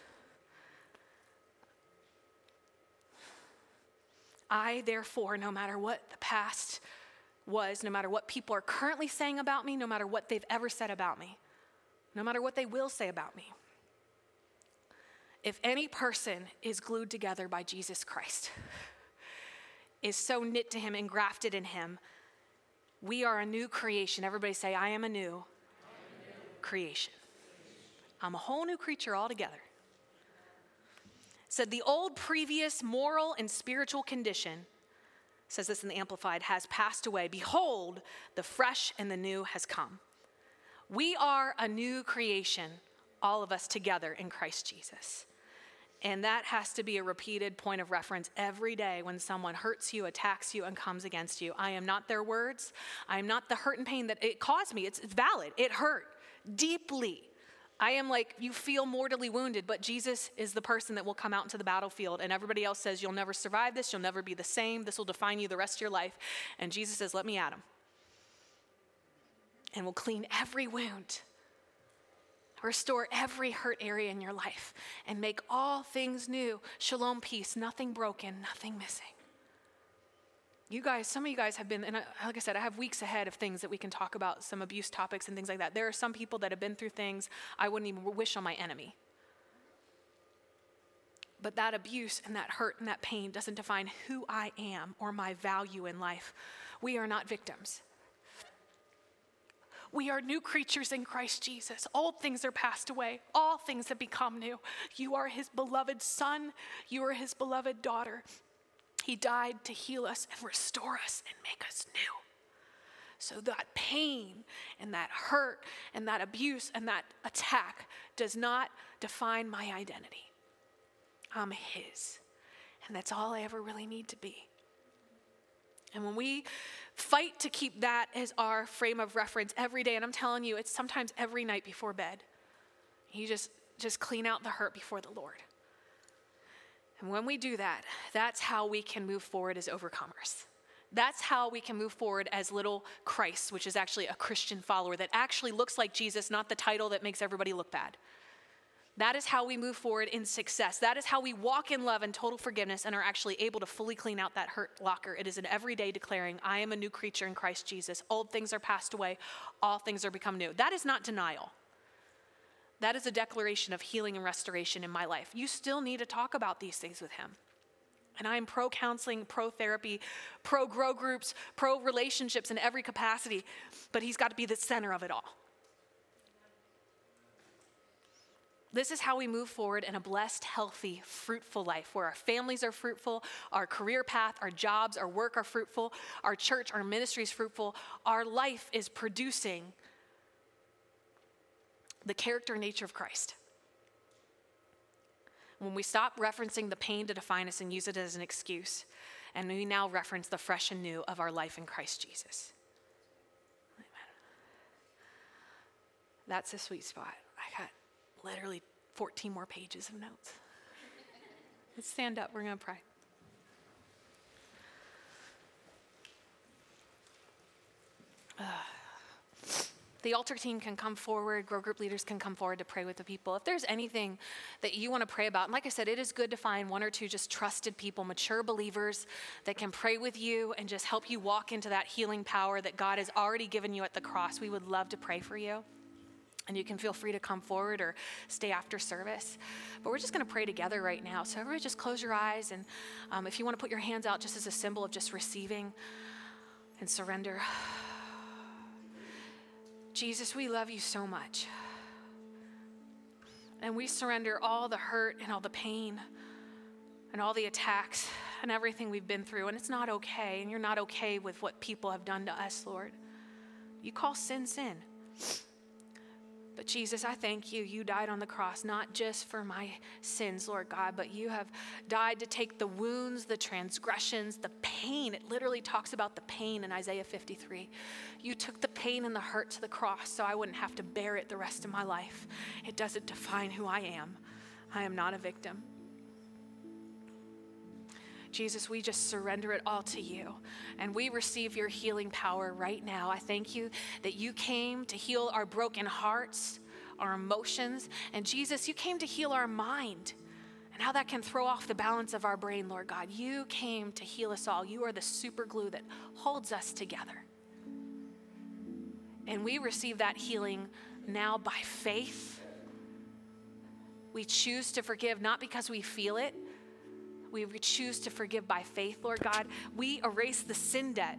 I, therefore, no matter what the past was, no matter what people are currently saying about me, no matter what they've ever said about me, no matter what they will say about me, if any person is glued together by Jesus Christ, is so knit to him and grafted in him, we are a new creation. Everybody say, I am a new, I am a new creation. I'm a whole new creature altogether. Said the old previous moral and spiritual condition, says this in the Amplified, has passed away. Behold, the fresh and the new has come. We are a new creation, all of us together in Christ Jesus. And that has to be a repeated point of reference every day when someone hurts you, attacks you, and comes against you. I am not their words. I am not the hurt and pain that it caused me. It's, it's valid. It hurt deeply. I am like, you feel mortally wounded, but Jesus is the person that will come out into the battlefield, and everybody else says, you'll never survive this. You'll never be the same. This will define you the rest of your life. And Jesus says, let me at him. And we'll clean every wound. Restore every hurt area in your life and make all things new. Shalom, peace, nothing broken, nothing missing. You guys, some of you guys have been, and I, like I said, I have weeks ahead of things that we can talk about, some abuse topics and things like that. There are some people that have been through things I wouldn't even wish on my enemy. But that abuse and that hurt and that pain doesn't define who I am or my value in life. We are not victims. We are new creatures in Christ Jesus. Old things are passed away. All things have become new. You are his beloved son. You are his beloved daughter. He died to heal us and restore us and make us new. So that pain and that hurt and that abuse and that attack does not define my identity. I'm his. And that's all I ever really need to be. And when we fight to keep that as our frame of reference every day, and I'm telling you, it's sometimes every night before bed, you just, just clean out the hurt before the Lord. And when we do that, that's how we can move forward as overcomers. That's how we can move forward as little Christ, which is actually a Christian follower that actually looks like Jesus, not the title that makes everybody look bad. That is how we move forward in success. That is how we walk in love and total forgiveness and are actually able to fully clean out that hurt locker. It is an everyday declaring, I am a new creature in Christ Jesus. Old things are passed away. All things are become new. That is not denial. That is a declaration of healing and restoration in my life. You still need to talk about these things with him. And I am pro-counseling, pro-therapy, pro-grow groups, pro-relationships in every capacity. But he's got to be the center of it all. This is how we move forward in a blessed, healthy, fruitful life where our families are fruitful, our career path, our jobs, our work are fruitful, our church, our ministry is fruitful. Our life is producing the character and nature of Christ. When we stop referencing the pain to define us and use it as an excuse, and we now reference the fresh and new of our life in Christ Jesus. Amen. That's a sweet spot. I got literally fourteen more pages of notes. Let's stand up. We're going to pray. Uh, the altar team can come forward. Grow group leaders can come forward to pray with the people. If there's anything that you want to pray about, and like I said, it is good to find one or two just trusted people, mature believers that can pray with you and just help you walk into that healing power that God has already given you at the cross. We would love to pray for you. And you can feel free to come forward or stay after service. But we're just going to pray together right now. So everybody just close your eyes. And um, if you want to put your hands out just as a symbol of just receiving and surrender. Jesus, we love you so much. And we surrender all the hurt and all the pain and all the attacks and everything we've been through. And it's not okay. And you're not okay with what people have done to us, Lord. You call sin, sin. But Jesus, I thank you. You died on the cross, not just for my sins, Lord God, but you have died to take the wounds, the transgressions, the pain. It literally talks about the pain in Isaiah fifty-three. You took the pain and the hurt to the cross so I wouldn't have to bear it the rest of my life. It doesn't define who I am. I am not a victim. Jesus, we just surrender it all to you, and we receive your healing power right now. I thank you that you came to heal our broken hearts, our emotions, and Jesus, you came to heal our mind and how that can throw off the balance of our brain, Lord God. You came to heal us all. You are the super glue that holds us together. And we receive that healing now by faith. We choose to forgive, not because we feel it. We choose to forgive by faith, Lord God. We erase the sin debt.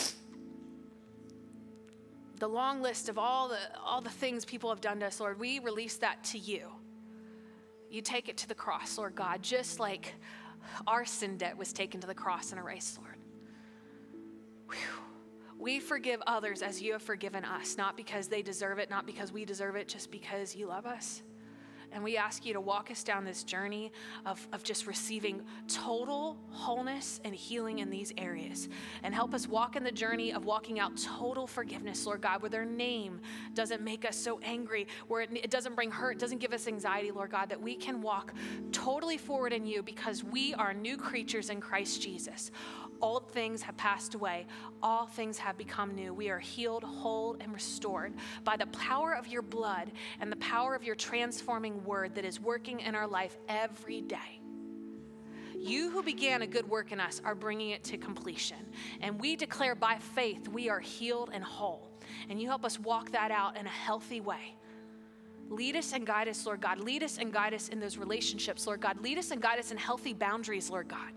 The long list of all the all the things people have done to us, Lord, we release that to you. You take it to the cross, Lord God, just like our sin debt was taken to the cross and erased, Lord. Whew. We forgive others as you have forgiven us, not because they deserve it, not because we deserve it, just because you love us. And we ask you to walk us down this journey of, of just receiving total wholeness and healing in these areas. And help us walk in the journey of walking out total forgiveness, Lord God, where their name doesn't make us so angry, where it, it doesn't bring hurt, doesn't give us anxiety, Lord God, that we can walk totally forward in you because we are new creatures in Christ Jesus. Old things have passed away. All things have become new. We are healed, whole, and restored by the power of your blood and the power of your transforming word that is working in our life every day. You who began a good work in us are bringing it to completion. And we declare by faith we are healed and whole. And you help us walk that out in a healthy way. Lead us and guide us, Lord God. Lead us and guide us in those relationships, Lord God. Lead us and guide us in healthy boundaries, Lord God.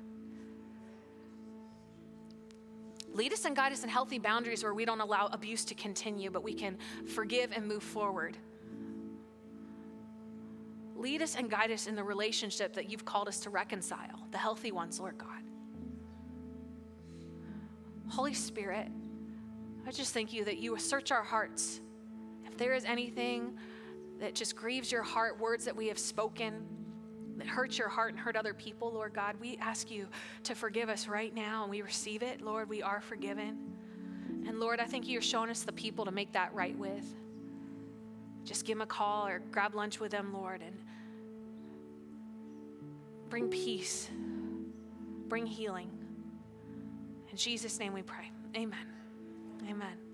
Lead us and guide us in healthy boundaries where we don't allow abuse to continue, but we can forgive and move forward. Lead us and guide us in the relationship that you've called us to reconcile, the healthy ones, Lord God. Holy Spirit, I just thank you that you search our hearts. If there is anything that just grieves your heart, words that we have spoken, that hurt your heart and hurt other people, Lord God, we ask you to forgive us right now, and we receive it. Lord, we are forgiven. And Lord, I think you're showing us the people to make that right with. Just give them a call or grab lunch with them, Lord, and bring peace, bring healing. In Jesus' name we pray. Amen. Amen.